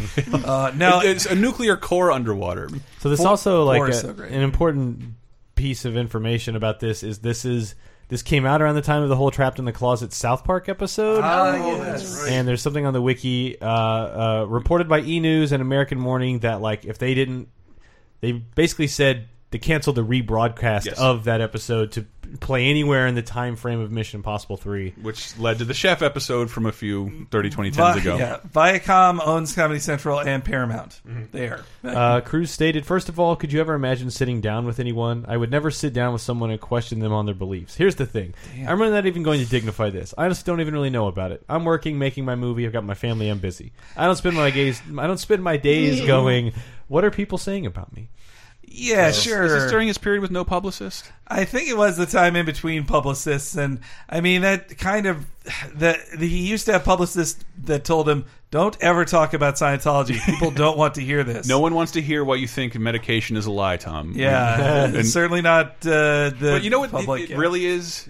No, it's a nuclear core underwater. So this also like an important piece of information about this is this came out around the time of the whole Trapped in the Closet South Park episode. Yes. And there's something on the wiki reported by E! News and American Morning that like if they basically said they canceled the rebroadcast of that episode to play anywhere in the time frame of Mission Impossible 3. Which led to the Chef episode from a few 2010s ago. Yeah. Viacom owns Comedy Central and Paramount. There. Cruise stated, first of all, could you ever imagine sitting down with anyone? I would never sit down with someone and question them on their beliefs. Here's the thing. I'm really not even going to dignify this. I just don't even really know about it. I'm working, making my movie. I've got my family. I'm busy. I don't spend my days going, what are people saying about me? Yeah, sure. Is this during his period with no publicist? I think it was the time in between publicists, and I mean that kind of he used to have publicists that told him, "Don't ever talk about Scientology. People don't want to hear this. No one wants to hear why you think medication is a lie, Tom." Yeah, certainly not the. But you know what? Public, it really is.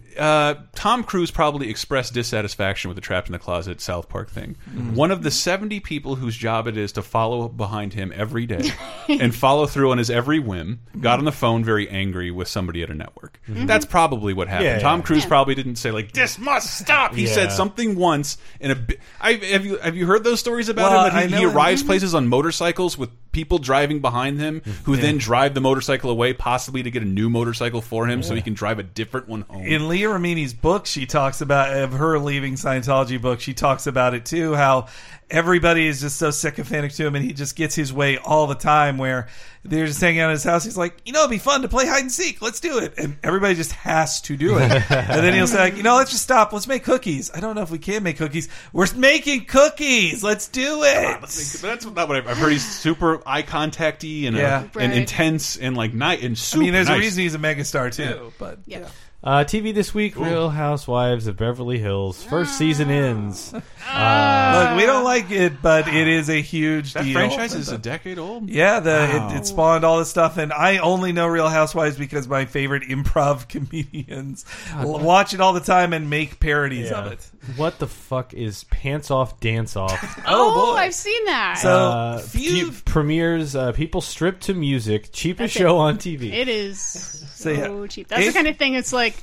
Tom Cruise probably expressed dissatisfaction with the Trapped in the Closet South Park thing. One of the 70 people whose job it is to follow behind him every day and follow through on his every whim got on the phone very angry with somebody at a network. That's probably what happened. Tom Cruise probably didn't say like this must stop. He said something once in a. Have you heard those stories about him? That he arrives places on motorcycles with people driving behind him who then drive the motorcycle away, possibly to get a new motorcycle for him so he can drive a different one home. In Leah Remini's book, she talks about of her leaving Scientology book. She talks about it too. How everybody is just so sycophantic to him, and he just gets his way all the time. Where they're just hanging out at his house, he's like, it'd be fun to play hide and seek. Let's do it, and everybody just has to do it. And then he'll say, let's just stop. Let's make cookies. I don't know if we can make cookies. We're making cookies. Cookies. Let's do it. But that's not what I've heard. He's super eye contacty and and intense and like super. There's nice. a reason he's a megastar too. But yeah. TV this week: Real Housewives of Beverly Hills. First season ends. Look, we don't like it, but it is a huge That deal. franchise is a decade old. Yeah, it spawned all this stuff, and I only know Real Housewives because my favorite improv comedians watch it all the time and make parodies of it. What the fuck is Pants Off, Dance Off? Oh, I've seen that. So premieres. People stripped to music. Cheapest show on TV. It is so cheap. That's If- the kind of thing. It's like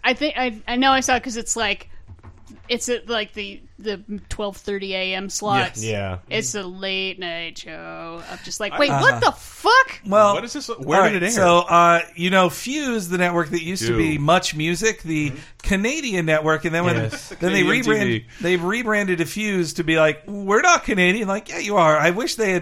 I know I saw it because it's like at like the 12:30 a.m. slots. Yeah. It's a late night show. I'm just like, wait, what the fuck? Well, what is this? Where did it air? So, Fuse, the network that used to be Much Music, the Canadian network, and then when they rebranded to Fuse to be like, we're not Canadian. Like, yeah, you are. I wish they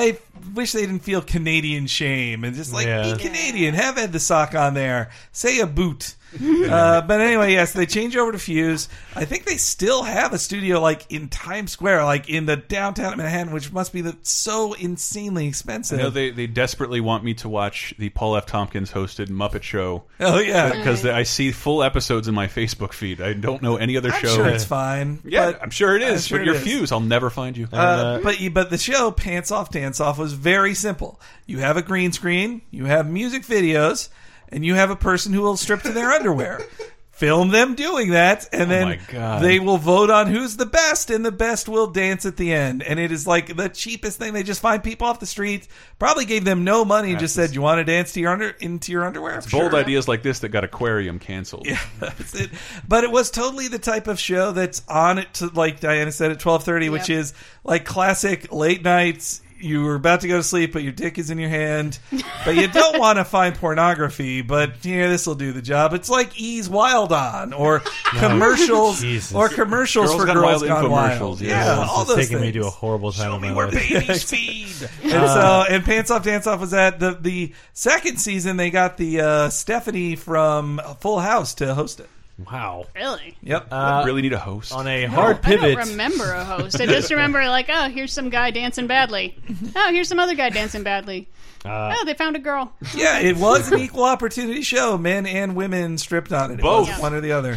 didn't feel Canadian shame and just like be Canadian. Have Ed the Sock on there. Say a boot. But anyway, yes, they changed over to Fuse. I think they still have a studio like in Times Square, like in the downtown Manhattan, which must be so insanely expensive. I know they desperately want me to watch the Paul F. Tompkins hosted Muppet Show. Oh yeah, because I see full episodes in my Facebook feed. I don't know any other show. I'm sure it's fine. Yeah, but I'm sure it is. sure But you're it is. Fuse. I'll never find you. But the show Pants Off, Dance Off was very simple. You have a green screen, you have music videos, and you have a person who will strip to their underwear. Film them doing that, and then they will vote on who's the best, and the best will dance at the end. And it is like the cheapest thing. They just find people off the street, probably gave them no money, and just said, "You want to dance to into your underwear?" Bold ideas like this that got Aquarium canceled. Yeah, that's it. But it was totally the type of show that's on it to, like Diana said, at 12:30, which is like classic late nights. You were about to go to sleep, but your dick is in your hand. But you don't want to find pornography, but this will do the job. It's like Ease Wild On, or commercials, for Girls Gone Wild. Yeah, all those taking things. me to a horrible time. Show of me my where life. babies feed. And Pants Off, Dance Off was at the second season. They got the Stephanie from Full House to host it. Wow. Really? Yep. Really need a host? On a hard pivot. I don't remember a host. I just remember like, oh, here's some guy dancing badly. Oh, here's some other guy dancing badly. Oh, they found a girl. Yeah, it was an equal opportunity show. Men and women stripped on it. It Both. was one or the other.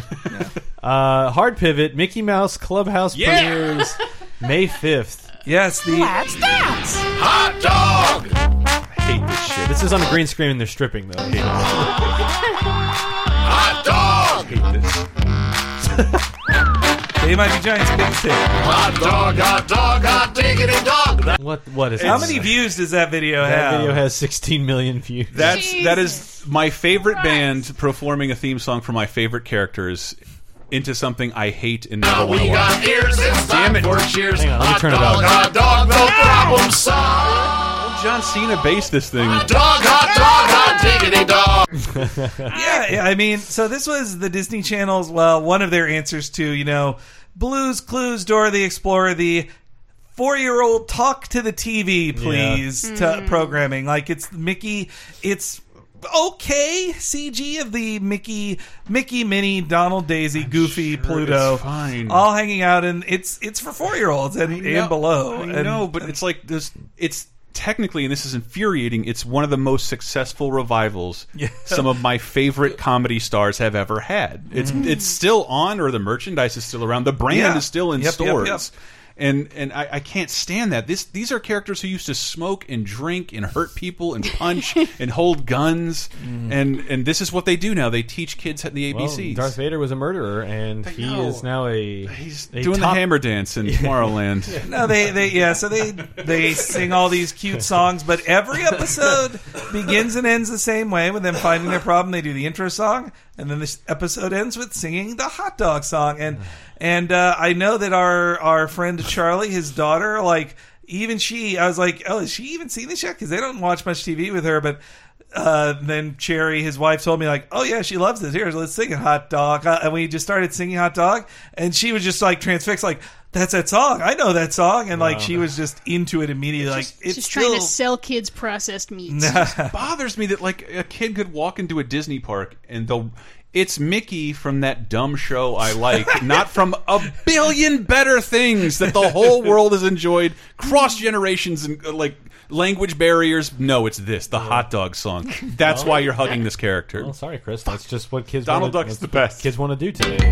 Yeah. Hard pivot. Mickey Mouse Clubhouse premieres May 5th. Yes, Let's dance. Hot dog. I hate this shit. This is on a green screen and they're stripping though. Hot dog. I hate this. They Might Be Giants' biggest hit. Hot diggity dog. What is How many views does that video have? That video has 16 million views. That is my favorite band performing a theme song for my favorite characters into something I hate and never want to watch. Damn it! Cheers. Hang on, let me turn it up. Hot dog, no problem solved. John Cena based this thing. Hot diggity dog. Yeah, I mean, so this was the Disney Channel's, one of their answers to, Blue's Clues, Dora the Explorer, the 4-year-old talk to the TV, please, to programming. Like, it's Mickey, it's okay CG of the Mickey, Minnie, Donald, Daisy, Goofy, Pluto, it's fine. all hanging out, and it's for 4-year-olds and below. I know, but it's like this. It's technically, and this is infuriating, it's one of the most successful revivals some of my favorite comedy stars have ever had. It's still on, or the merchandise is still around. The brand is still in stores. And I can't stand that. These are characters who used to smoke and drink and hurt people and punch and hold guns, and this is what they do now. They teach kids the ABCs. Darth Vader was a murderer, and he is now he's doing the hammer dance in Tomorrowland. No, so they sing all these cute songs, but every episode begins and ends the same way with them finding their problem. They do the intro song, and then this episode ends with singing the hot dog song. And I know that our friend Charlie, his daughter, like, even she, I was like, oh, has she even seen this yet? Because they don't watch much TV with her, but then Cherry, his wife, told me, like, oh, yeah, she loves this. Here, let's sing it, Hot Dog. And we just started singing Hot Dog, and she was just, like, transfixed, like, that's that song. I know that song. And, like, she was just into it immediately. She's trying to sell kids processed meats. It bothers me that, like, a kid could walk into a Disney park and it's Mickey from that dumb show I like, not from a billion better things that the whole world has enjoyed, cross generations and like language barriers. No, it's this, the Hot Dog song. That's why you're hugging this character. Well, sorry, Chris. That's just what kids. Donald Duck is the best. Kids want to do today.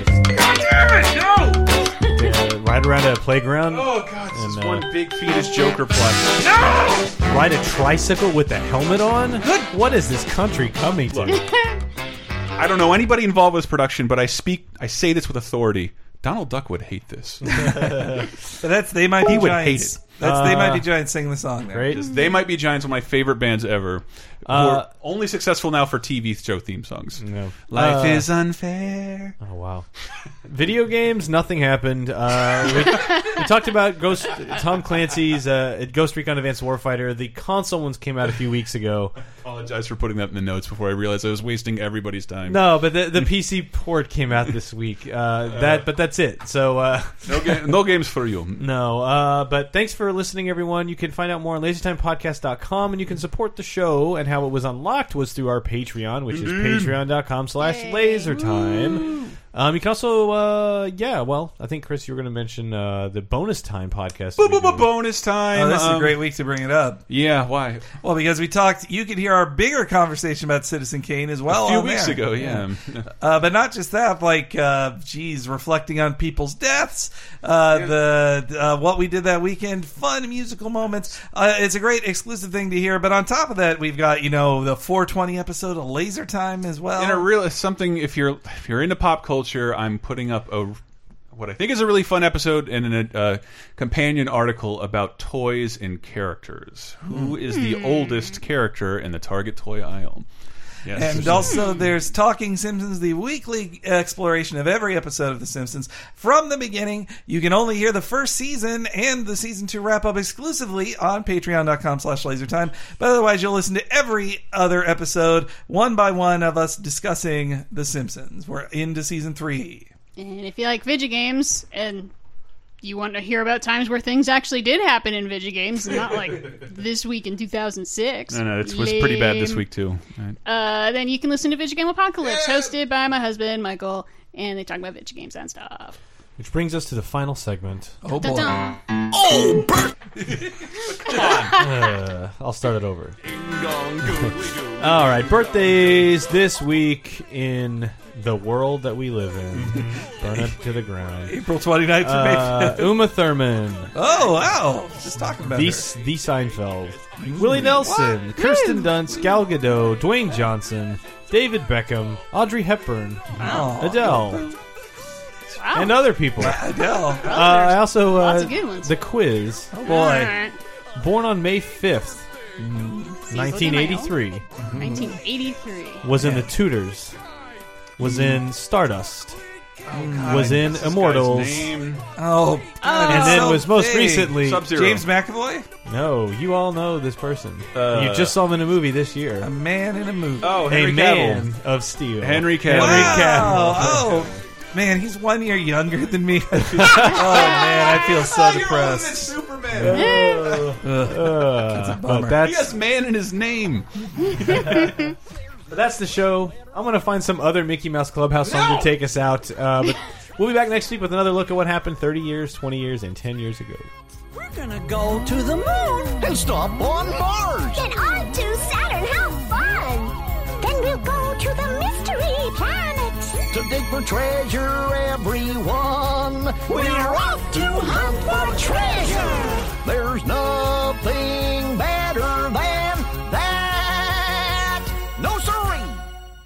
Ride around a playground. Oh God, this is one big fetus Joker plot. No! Ride a tricycle with the helmet on. What is this country coming to? I don't know anybody involved with this production, but I say this with authority. Donald Duck would hate this. But They Might Be He would Giants. hate it. They Might Be Giants singing the song there. Great. They Might Be Giants, one of my favorite bands ever. Who are only successful now for TV show theme songs. No. Life is unfair. Oh, wow. Video games, nothing happened. We talked about Tom Clancy's Ghost Recon Advanced Warfighter. The console ones came out a few weeks ago. I apologize for putting that in the notes before I realized I was wasting everybody's time. No, but the PC port came out this week. But that's it. So no games for you. No, but thanks for listening, everyone. You can find out more on LaserTimePodcast.com, and you can support the show. And how it was unlocked was through our Patreon, which is patreon.com/lasertime. You can also, I think, Chris, you were going to mention the Bonus Time podcast. Bonus Time. Oh, this is a great week to bring it up. Yeah, why? Well, because we talked, you could hear our bigger conversation about Citizen Kane as well. A few weeks ago, yeah. But not just that, like, reflecting on people's deaths, what we did that weekend, fun musical moments. It's a great exclusive thing to hear. But on top of that, we've got, the 420 episode of Laser Time as well. And something, if you're into pop culture, I'm putting up what I think is a really fun episode and a companion article about toys and characters. Who is the oldest character in the Target toy aisle? Yes. And also there's Talking Simpsons, the weekly exploration of every episode of The Simpsons from the beginning. You can only hear the first season and the season 2 wrap-up exclusively on patreon.com/lasertime. But otherwise, you'll listen to every other episode, one by one, of us discussing The Simpsons. We're into season 3. And if you like video games and you want to hear about times where things actually did happen in video games, and not like this week in 2006. No, it was pretty bad this week too. Right. Then you can listen to Video Game Apocalypse, hosted by my husband Michael, and they talk about video games and stuff. Which brings us to the final segment. Oh boy! Oh, Bert! Come on. I'll start it over. All right, birthdays this week in the world that we live in. Burn it to the ground. April 29th to May 5th. Uma Thurman. Oh, wow. Just talking about the Seinfeld. Willie Nelson. Kirsten Dunst. Gal Gadot. Dwayne Johnson. David Beckham. Audrey Hepburn. Wow. Adele. Wow. And other people. Adele. I also lots of good ones. The Quiz. Oh, boy. Right. Born on May 5th, 1983. 1983. Was in The Tudors. Was in Stardust. God, was in Immortals. Oh, God, and then so was most big. recently Sub-Zero. James McAvoy? No, you all know this person. You just saw him in a movie this year. A man in a movie. Oh, Henry a Cavill. Man of Steel. Henry Cavill. Wow. Oh, man, he's 1 year younger than me. Oh, man, I feel so depressed. Superman. That's a bummer. He has man in his name. But that's the show. I'm going to find some other Mickey Mouse Clubhouse song to take us out. But we'll be back next week with another look at what happened 30 years, 20 years, and 10 years ago. We're gonna go to the moon and stop on Mars. Then on to Saturn, how fun! Then we'll go to the mystery planet. To dig for treasure, everyone. We're off to hunt for treasure. There's nothing